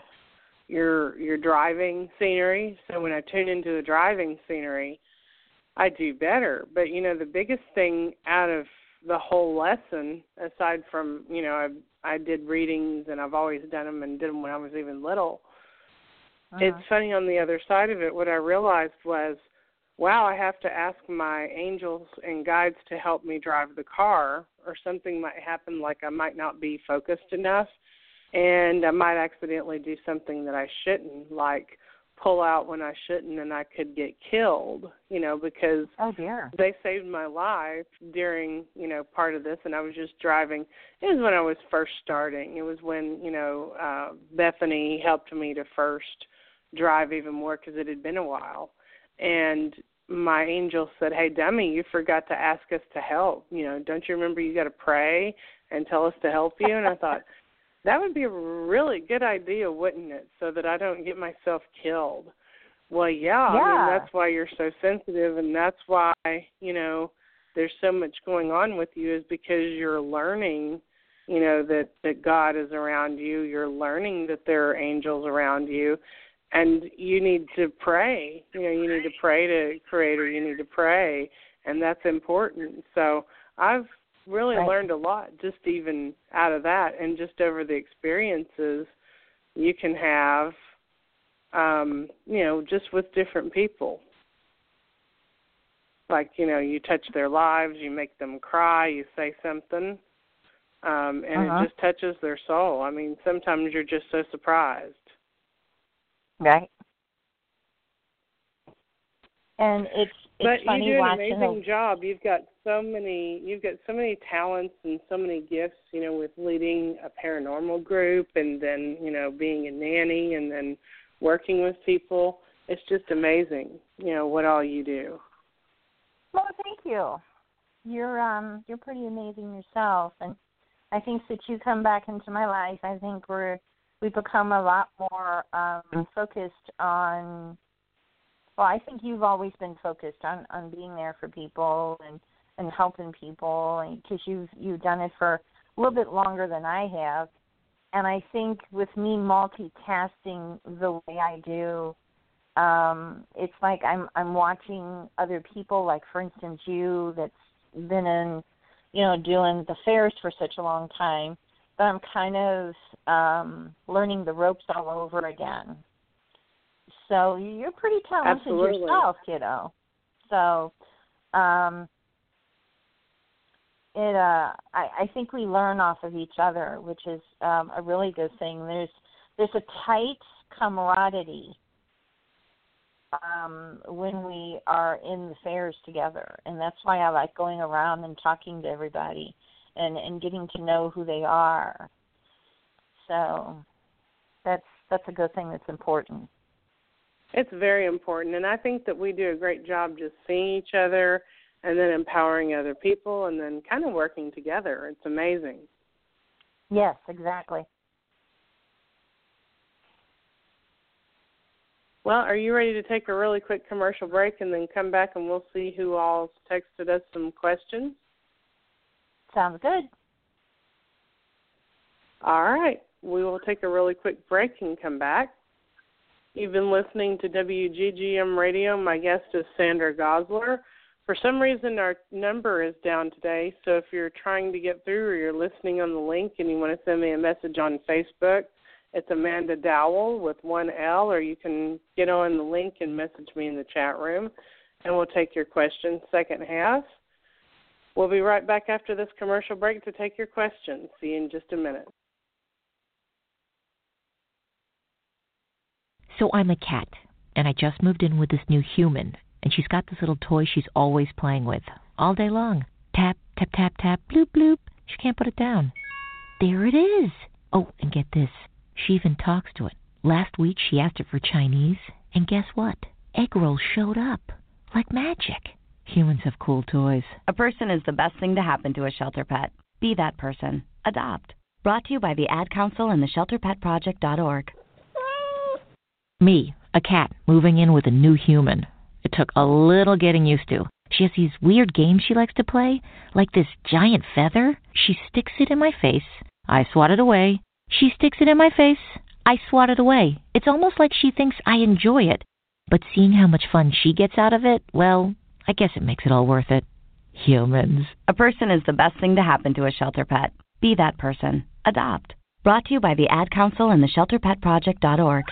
your driving scenery? So when I tune into the driving scenery, I do better. But, the biggest thing out of the whole lesson, aside from, I did readings and I've always done them and did them when I was even little. It's funny, on the other side of it, what I realized was, wow, I have to ask my angels and guides to help me drive the car, or something might happen, like I might not be focused enough, and I might accidentally do something that I shouldn't, like pull out when I shouldn't, and I could get killed, because they saved my life during, part of this, and I was just driving. It was when I was first starting. It was when, Bethany helped me to first drive even more because it had been a while. And my angel said, hey, dummy, you forgot to ask us to help. Don't you remember you got to pray and tell us to help you? And I thought, that would be a really good idea, wouldn't it, so that I don't get myself killed. Well, yeah. I mean, that's why you're so sensitive, and that's why, there's so much going on with you, is because you're learning, that God is around you. You're learning that there are angels around you. And you need to pray. You need to pray to Creator. You need to pray, and that's important. So I've really learned a lot just even out of that, and just over the experiences you can have, just with different people. Like, you touch their lives, you make them cry, you say something, and it just touches their soul. I mean, sometimes you're just so surprised. Right. And it's funny you do an watching amazing job. You've got so many talents and so many gifts, with leading a paranormal group, and then, being a nanny, and then working with people. It's just amazing, what all you do. Well, thank you. You're pretty amazing yourself, and I think that you come back into my life. I think we've become a lot more focused on, well, I think you've always been focused on being there for people and helping people, because you've done it for a little bit longer than I have. And I think with me multitasking the way I do, it's like I'm watching other people, like, for instance, you that's been in, doing the fairs for such a long time. But I'm kind of learning the ropes all over again. So you're pretty talented yourself, kiddo. So I think we learn off of each other, which is a really good thing. There's a tight camaraderie when we are in the fairs together. And that's why I like going around and talking to everybody and getting to know who they are. So that's a good thing that's important. It's very important, and I think that we do a great job just seeing each other and then empowering other people and then kind of working together. It's amazing. Yes, exactly. Well, are you ready to take a really quick commercial break and then come back and we'll see who all texted us some questions? Sounds good. All right. We will take a really quick break and come back. You've been listening to WGGM Radio. My guest is Sandra Gosler. For some reason, our number is down today, so if you're trying to get through or you're listening on the link and you want to send me a message on Facebook, it's Amanda Dowell with one L, or you can get on the link and message me in the chat room, and we'll take your questions second half. We'll be right back after this commercial break to take your questions. See you in just a minute. So I'm a cat, and I just moved in with this new human, and she's got this little toy she's always playing with, all day long. Tap, tap, tap, tap, bloop, bloop. She can't put it down. There it is. Oh, and get this. She even talks to it. Last week she asked it for Chinese, and guess what? Egg rolls showed up. Like magic. Humans have cool toys. A person is the best thing to happen to a shelter pet. Be that person. Adopt. Brought to you by the Ad Council and the ShelterPetProject.org. Me, a cat, moving in with a new human. It took a little getting used to. She has these weird games she likes to play, like this giant feather. She sticks it in my face. I swat it away. She sticks it in my face. I swat it away. It's almost like she thinks I enjoy it. But seeing how much fun she gets out of it, well, I guess it makes it all worth it. Humans. A person is the best thing to happen to a shelter pet. Be that person. Adopt. Brought to you by the Ad Council and the ShelterPetProject.org.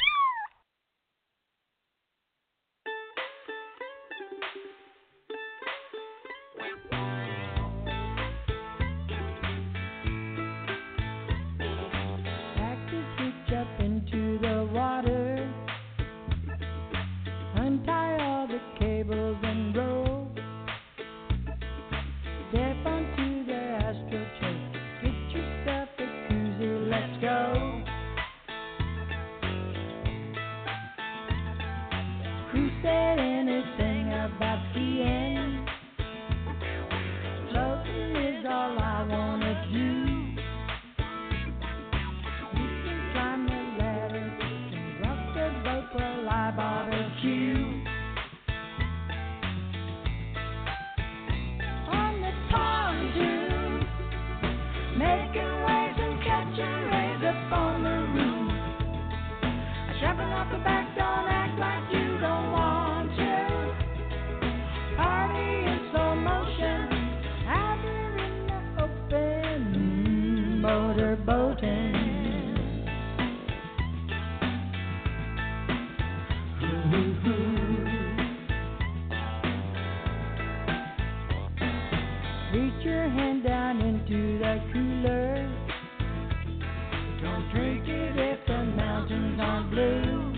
Reach your hand down into the cooler. Don't drink it if the mountains aren't blue.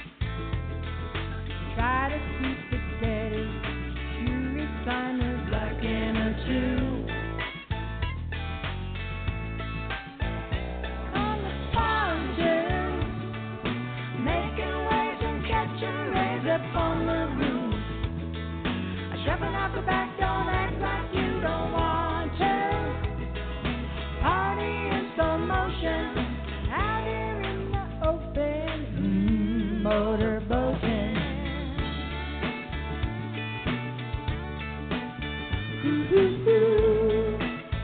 Try to keep it steady. Two recliners like in a two. On the pontoon, making waves and catching rays up on the roof. Shoving out the back, don't act like you don't want to. Party in slow motion, out here in the open, motorboating. Ooh.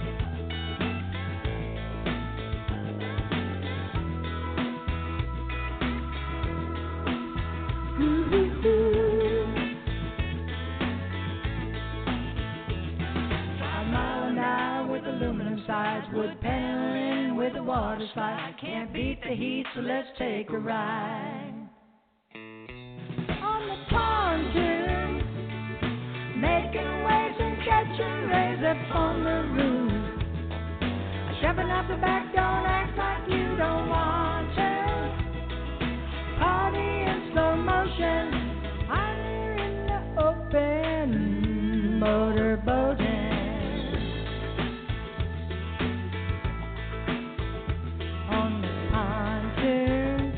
Aluminum sides, wood paneling with a water slide. I can't beat the heat, so let's take a ride. On the pontoon, making waves and catching rays up on the roof. Shoving up the back, don't act like you don't want to. Party in slow motion, I motorboating. On the pontoon.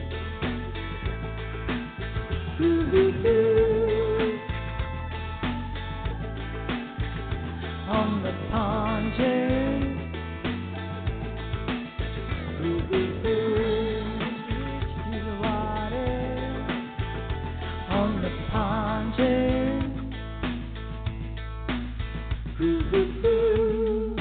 Ooh. On the pontoon. Ooh. To the water. On the pontoon. Ooh.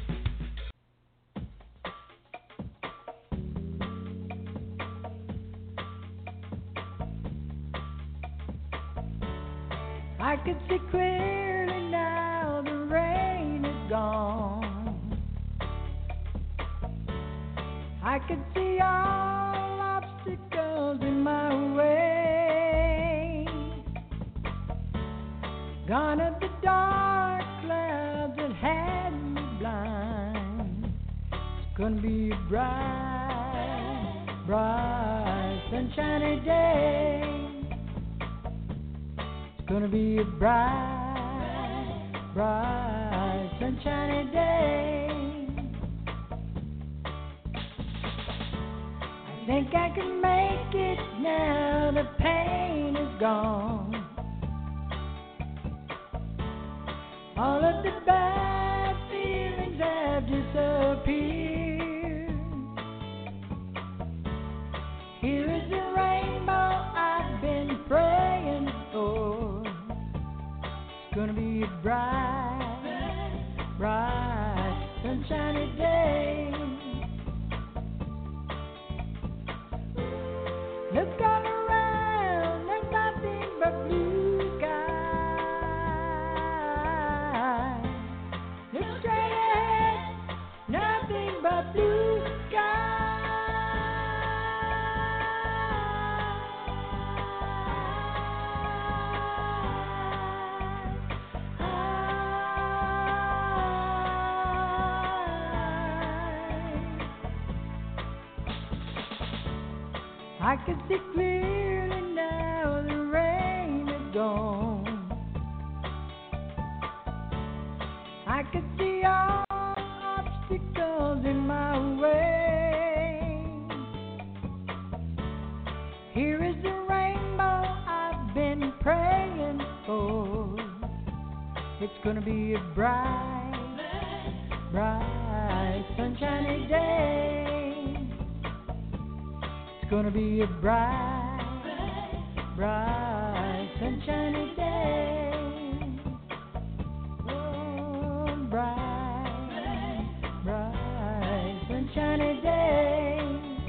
I could see clearly now the rain is gone. I could see all obstacles in my way. Gone are the dark clouds that had me blind. It's gonna be a bright, bright, sunshiny day. It's gonna be a bright, bright, sunshiny day. I think I can make it now the pain is gone. All of the bad feelings have disappeared. Here is the rainbow I've been praying for. It's gonna be a bright, bright, sunshiny day. Look all around, there's nothing but blue sky. Look straight ahead, nothing but blue I can see clearly now the rain is gone. I can see all obstacles in my way. Here is the rainbow I've been praying for. It's gonna be a bright, bright, sunshiny day. It's gonna be a bright, bright, sunshiny day. Oh, bright, bright, sunshiny day.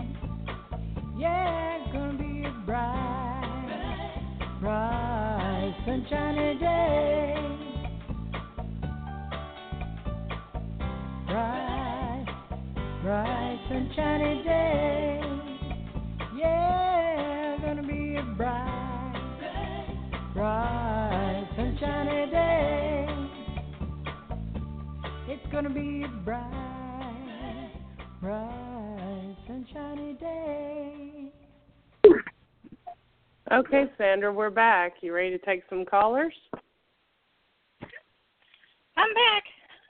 Yeah, it's gonna be a bright, bright, sunshiny day. Bright, bright, sunshiny day. Yeah, gonna be a bright, bright, sunshiny day. It's gonna be a bright, bright, sunshiny day. Okay, Sandra, we're back. You ready to take some callers? I'm back.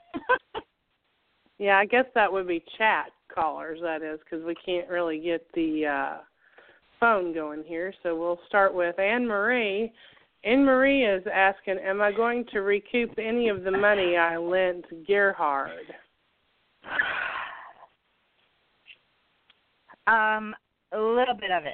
Yeah, I guess that would be chat callers, that is, because we can't really get the phone going here. So we'll start with Anne Marie. Anne Marie is asking, am I going to recoup any of the money I lent Gerhard? A little bit of it.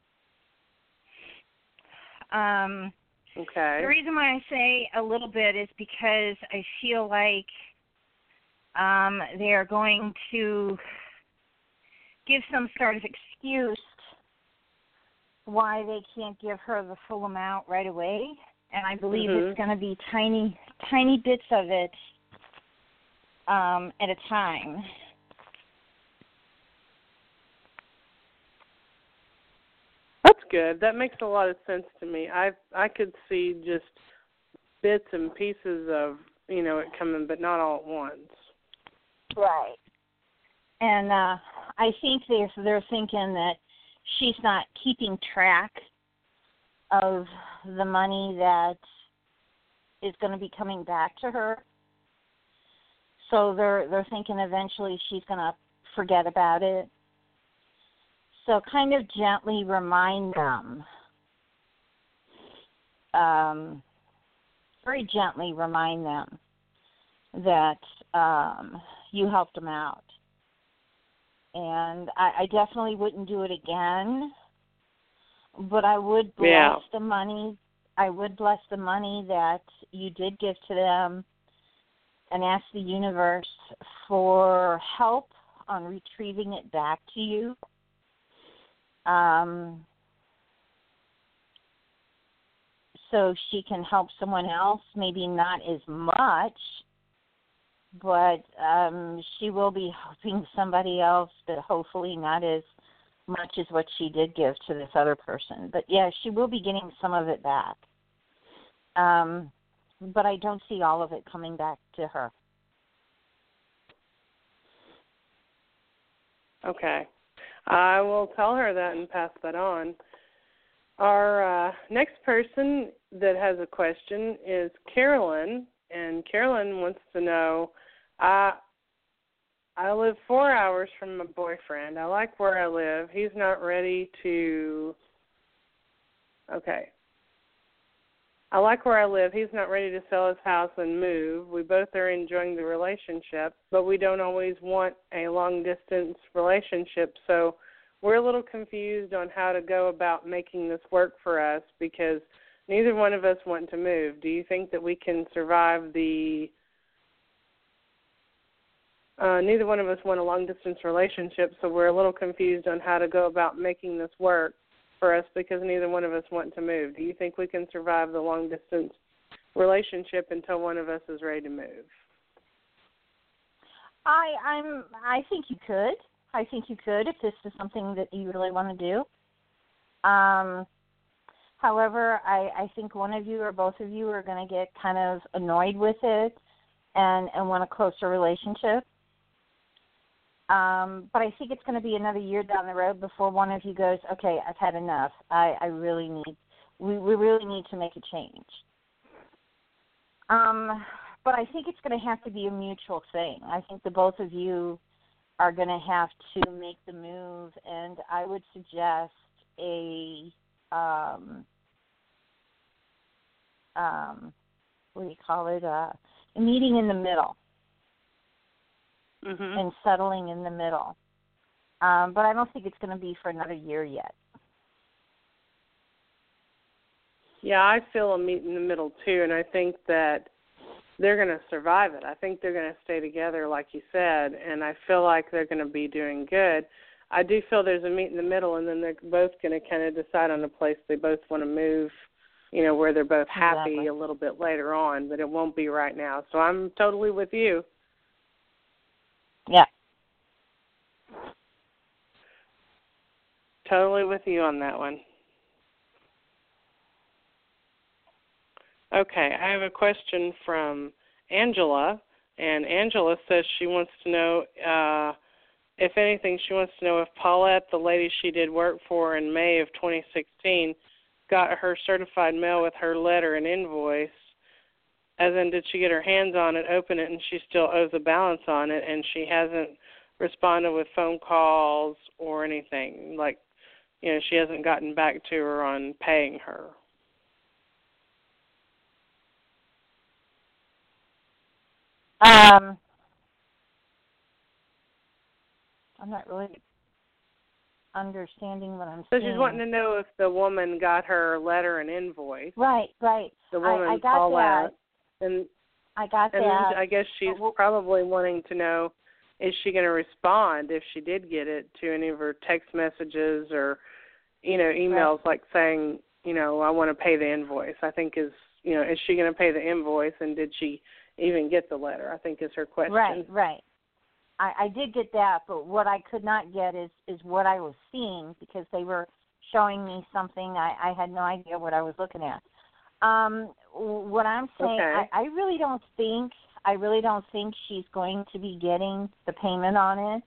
Okay. The reason why I say a little bit is because I feel like they are going to give some sort of excuse why they can't give her the full amount right away. And I believe it's going to be tiny bits of it at a time. That's good. That makes a lot of sense to me. I could see just bits and pieces of, it coming, but not all at once. Right. And I think they're thinking that she's not keeping track of the money that is going to be coming back to her. So they're thinking eventually she's going to forget about it. So kind of gently remind them, very gently remind them that you helped them out. And I definitely wouldn't do it again, but I would bless the money. I would bless the money that you did give to them and ask the universe for help on retrieving it back to you. So she can help someone else, maybe not as much, but she will be helping somebody else, but hopefully not as much as what she did give to this other person. But, yeah, she will be getting some of it back. But I don't see all of it coming back to her. Okay. I will tell her that and pass that on. Our next person that has a question is Carolyn, and Carolyn wants to know, I live 4 hours from my boyfriend. I like where I live. He's not ready to, I like where I live. He's not ready to sell his house and move. We both are enjoying the relationship, but we don't always want a long-distance relationship, so we're a little confused on how to go about making this work for us because neither one of us want to move. Do you think that we can survive neither one of us want a long-distance relationship, so we're a little confused on how to go about making this work for us because neither one of us want to move. Do you think we can survive the long-distance relationship until one of us is ready to move? I think you could. I think you could if this is something that you really want to do. However, I think one of you or both of you are going to get kind of annoyed with it and want a closer relationship. But I think it's going to be another year down the road before one of you goes, okay, I've had enough. We really need to make a change. But I think it's going to have to be a mutual thing. I think the both of you are going to have to make the move, and I would suggest a meeting in the middle. Mm-hmm. And settling in the middle. But I don't think it's going to be for another year yet. Yeah, I feel a meet in the middle too, and I think that they're going to survive it. I think they're going to stay together, like you said, and I feel like they're going to be doing good. I do feel there's a meet in the middle, and then they're both going to kind of decide on a place they both want to move, where they're both happy a little bit later on, but it won't be right now. So I'm totally with you. Yeah. Totally with you on that one. Okay, I have a question from Angela, and Angela says she wants to know, if anything, she wants to know if Paulette, the lady she did work for in May of 2016, got her certified mail with her letter and invoice. As in, did she get her hands on it, open it, and she still owes a balance on it, and she hasn't responded with phone calls or anything? Like, she hasn't gotten back to her on paying her. I'm not really understanding what I'm saying. So she's wanting to know if the woman got her letter and invoice. Right. The woman, I got Paulette. that. And I got and that. I guess she's probably wanting to know, is she going to respond if she did get it to any of her text messages or, emails like saying, I want to pay the invoice. I think is she going to pay the invoice, and did she even get the letter? I think is her question. Right. I did get that, but what I could not get is what I was seeing because they were showing me something. I had no idea what I was looking at. What I'm saying, okay. I really don't think she's going to be getting the payment on it.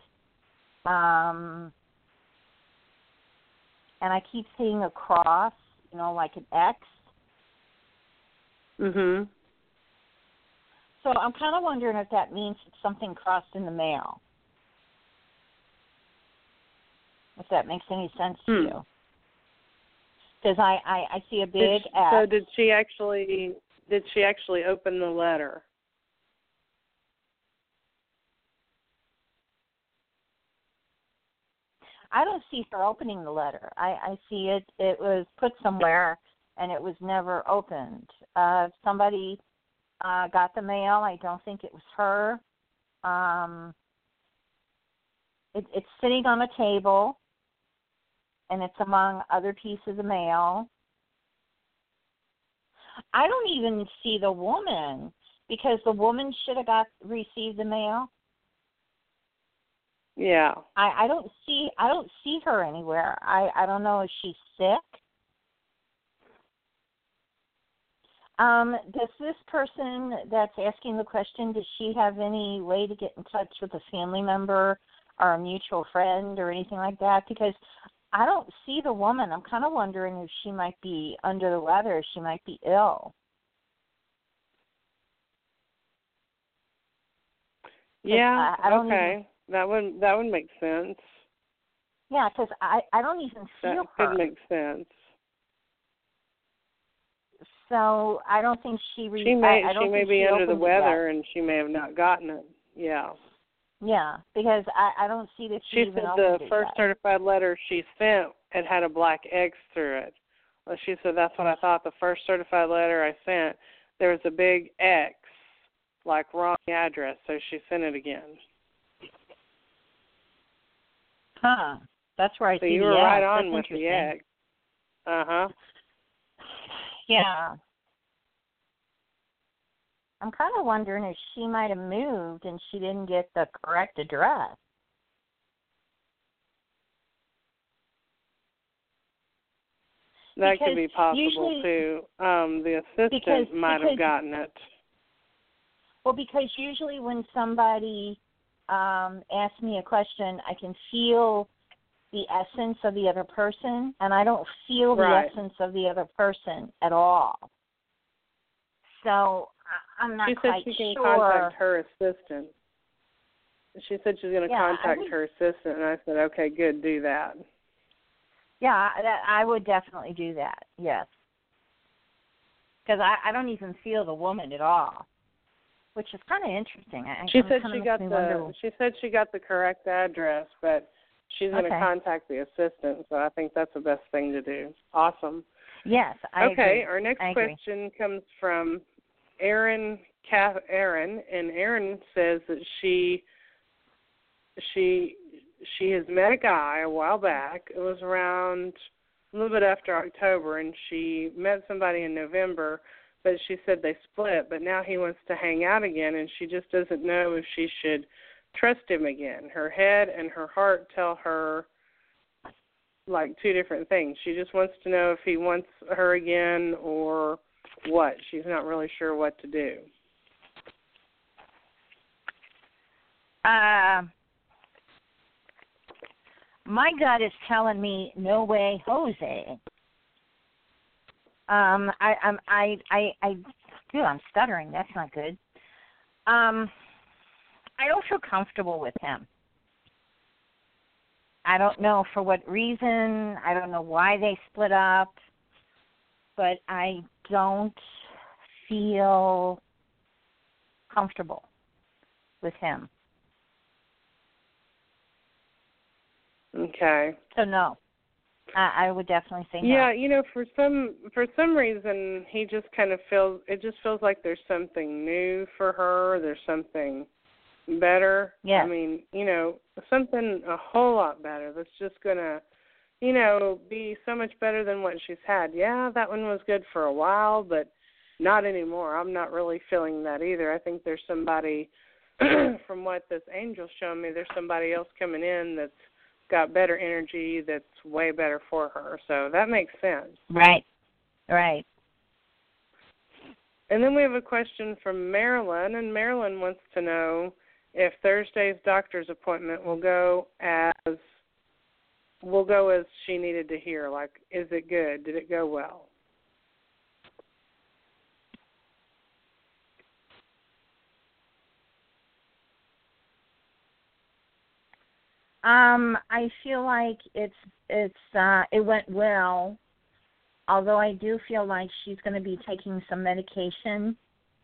And I keep seeing a cross, like an X. Mhm. So I'm kind of wondering if that means that something crossed in the mail. If that makes any sense to you. Because I see a big X. So did she actually open the letter? I don't see her opening the letter. I see it was put somewhere and it was never opened. Somebody got the mail. I don't think it was her. It's sitting on a table, and it's among other pieces of mail. I don't even see the woman, because the woman should have received the mail. Yeah. I don't see her anywhere. I don't know if she's sick. Does this person that's asking the question, does she have any way to get in touch with a family member or a mutual friend or anything like that? Because I don't see the woman. I'm kind of wondering if she might be under the weather, if she might be ill. Yeah, I don't okay. That would make sense. Yeah, because I don't even feel her. That her. could make sense. So I don't think she may be under the weather, and she may have not gotten it. Yeah. Yeah, because I don't see that she even said opened it the first yet. certified letter she sent, it had a black X through it. Well, she said, that's what I thought. The first certified letter I sent, there was a big X, like wrong address, so she sent it again. Huh. That's where I so see you the were X. right on That's with the X. Uh-huh. Yeah. I'm kind of wondering if she might have moved and she didn't get the correct address. That could be possible, too. The assistant might have gotten it. Well, because usually when somebody asks me a question, I can feel the essence of the other person, and I don't feel the essence of the other person at all. So I'm not quite sure. She said she can contact her assistant. She said she's going to contact her assistant, and I said, okay, good, do that. Yeah, I would definitely do that, yes. Because I don't even feel the woman at all, which is kind of interesting. She said she got the correct address, but she's going to contact the assistant, so I think that's the best thing to do. Awesome. Yes, I agree. Okay, our next question comes from Erin, and Erin says that she has met a guy a while back. It was around a little bit after October, and she met somebody in November, but she said they split, but now he wants to hang out again, and she just doesn't know if she should trust him again. Her head and her heart tell her like two different things. She just wants to know if he wants her again or what. She's not really sure what to do. My gut is telling me no way, Jose. I'm stuttering. That's not good. I don't feel comfortable with him. I don't know for what reason. I don't know why they split up, but I don't feel comfortable with him. Okay. So no, I would definitely say no. Yeah, for some reason he just kind of feels like there's something new for her. There's something better. Yeah. I mean, something a whole lot better. That's just gonna, be so much better than what she's had. Yeah, that one was good for a while, but not anymore. I'm not really feeling that either. I think there's somebody, from what this angel's showing me, there's somebody else coming in that's got better energy, that's way better for her. So that makes sense. Right. And then we have a question from Marilyn, and Marilyn wants to know if Thursday's doctor's appointment will go as she needed to hear. Like, is it good? Did it go well? I feel like it went well, although I do feel like she's going to be taking some medication.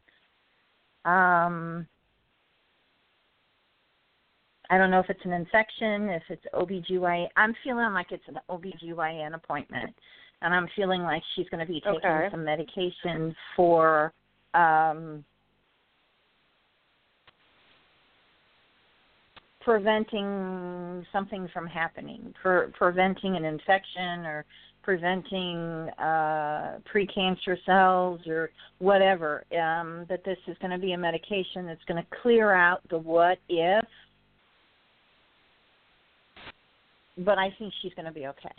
I don't know if it's an infection, if it's OBGYN. I'm feeling like it's an OBGYN appointment, and I'm feeling like she's going to be taking some medication for preventing something from happening, preventing an infection or preventing precancer cells or whatever, that this is going to be a medication that's going to clear out the what if. But I think she's going to be okay.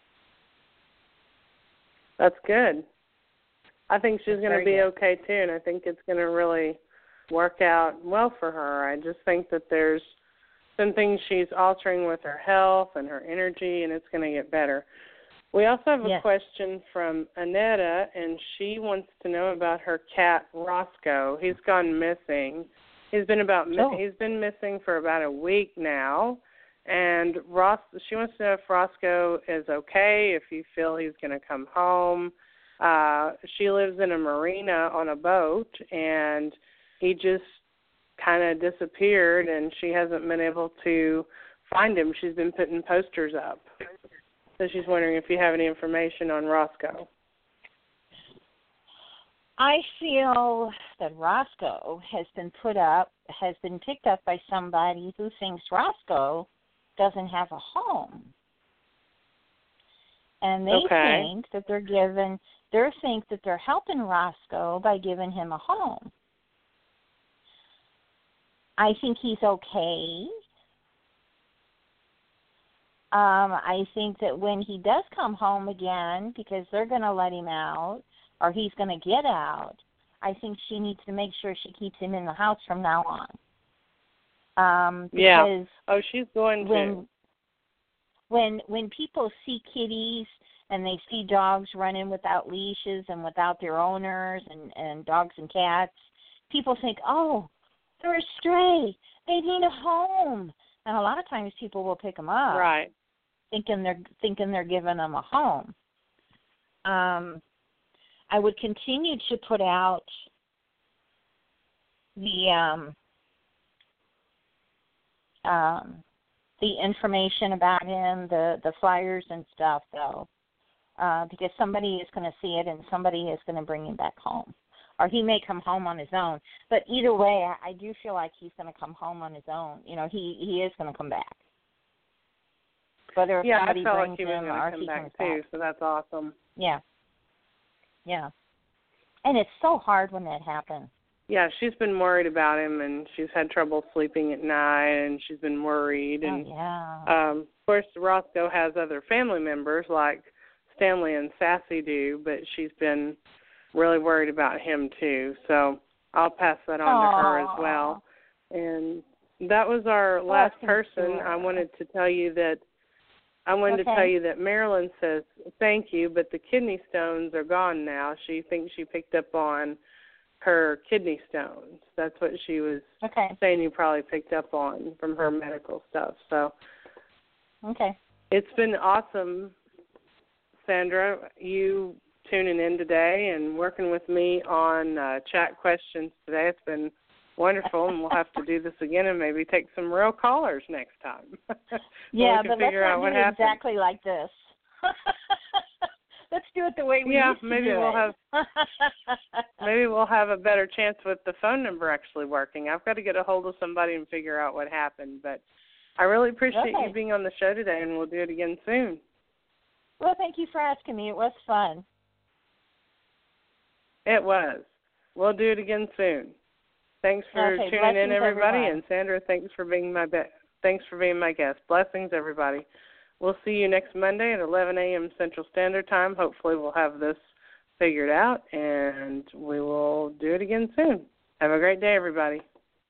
That's good. I think she's going to be okay, too, and I think it's going to really work out well for her. I just think that there's some things she's altering with her health and her energy, and it's going to get better. We also have a question from Annetta, and she wants to know about her cat, Roscoe. He's gone missing. He's been missing for about a week now. And she wants to know if Roscoe is okay, if you feel he's going to come home. She lives in a marina on a boat, and he just kind of disappeared, and she hasn't been able to find him. She's been putting posters up. So she's wondering if you have any information on Roscoe. I feel that Roscoe has been picked up by somebody who thinks Roscoe doesn't have a home, and they think that they're helping Roscoe by giving him a home. I think he's okay. I think that when he does come home again, because they're going to let him out, or he's going to get out, I think she needs to make sure she keeps him in the house from now on. Because she's going to. When people see kitties and they see dogs running without leashes and without their owners and dogs and cats, people think, oh, they're a stray. They need a home. And a lot of times people will pick them up, right, thinking they're giving them a home. I would continue to put out the information about him, the flyers and stuff, though, because somebody is going to see it and somebody is going to bring him back home. Or he may come home on his own. But either way, I do feel like he's going to come home on his own. You know, he is going to come back. Whether somebody brings him or he comes back. So that's awesome. Yeah. Yeah. And it's so hard when that happens. Yeah, she's been worried about him, and she's had trouble sleeping at night, and she's been worried. And, of course, Roscoe has other family members like Stanley and Sassy do, but she's been really worried about him, too. So I'll pass that on to her as well. And that was our last person. I wanted to tell you that Marilyn says thank you, but the kidney stones are gone now. She thinks she picked up on her kidney stones. That's what she was saying you probably picked up on from her medical stuff. So it's been awesome, Sandra, you tuning in today and working with me on chat questions today. It's been wonderful, and we'll have to do this again and maybe take some real callers next time. Yeah, but let's not do it exactly like this. Let's do it the way we used to do it. Maybe we'll have a better chance with the phone number actually working. I've got to get a hold of somebody and figure out what happened. But I really appreciate you being on the show today, and we'll do it again soon. Well, thank you for asking me. It was fun. It was. We'll do it again soon. Thanks for tuning in, everybody. Everyone. And Sandra, thanks for being my guest. Blessings, everybody. We'll see you next Monday at 11 a.m. Central Standard Time. Hopefully we'll have this figured out, and we will do it again soon. Have a great day, everybody.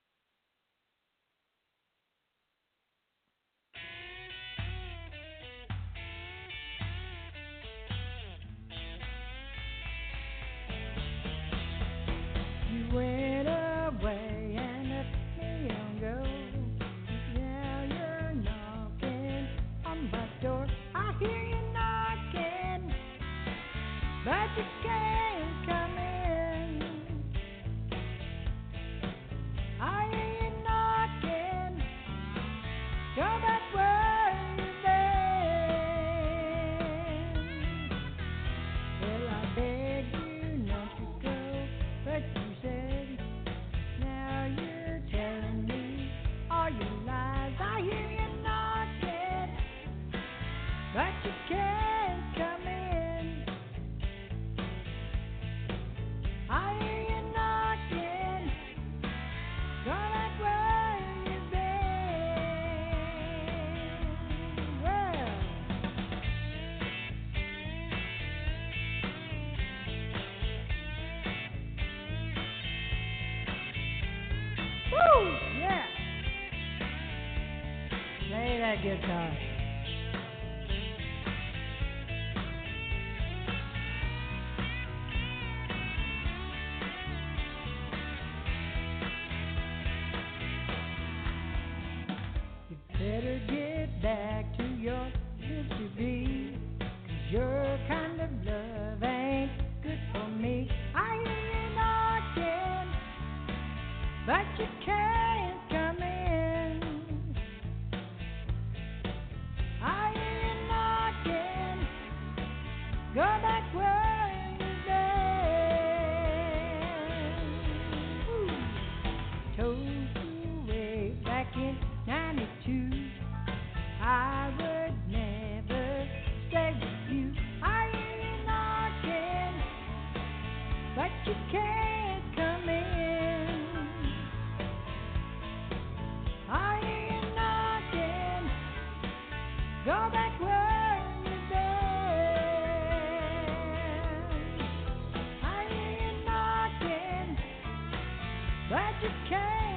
You went away and left me on go. Now you're knocking that guitar. You better get back to your history, 'cause your kind of love ain't good for me. I hear you knocking, but you can't come in. I hear you knocking, go back where you've been. Told you way back in 92, I would never stay with you. I hear you knocking, but you can't come in. I hear you knocking, go back where you've been. I hear you knocking, but you can't.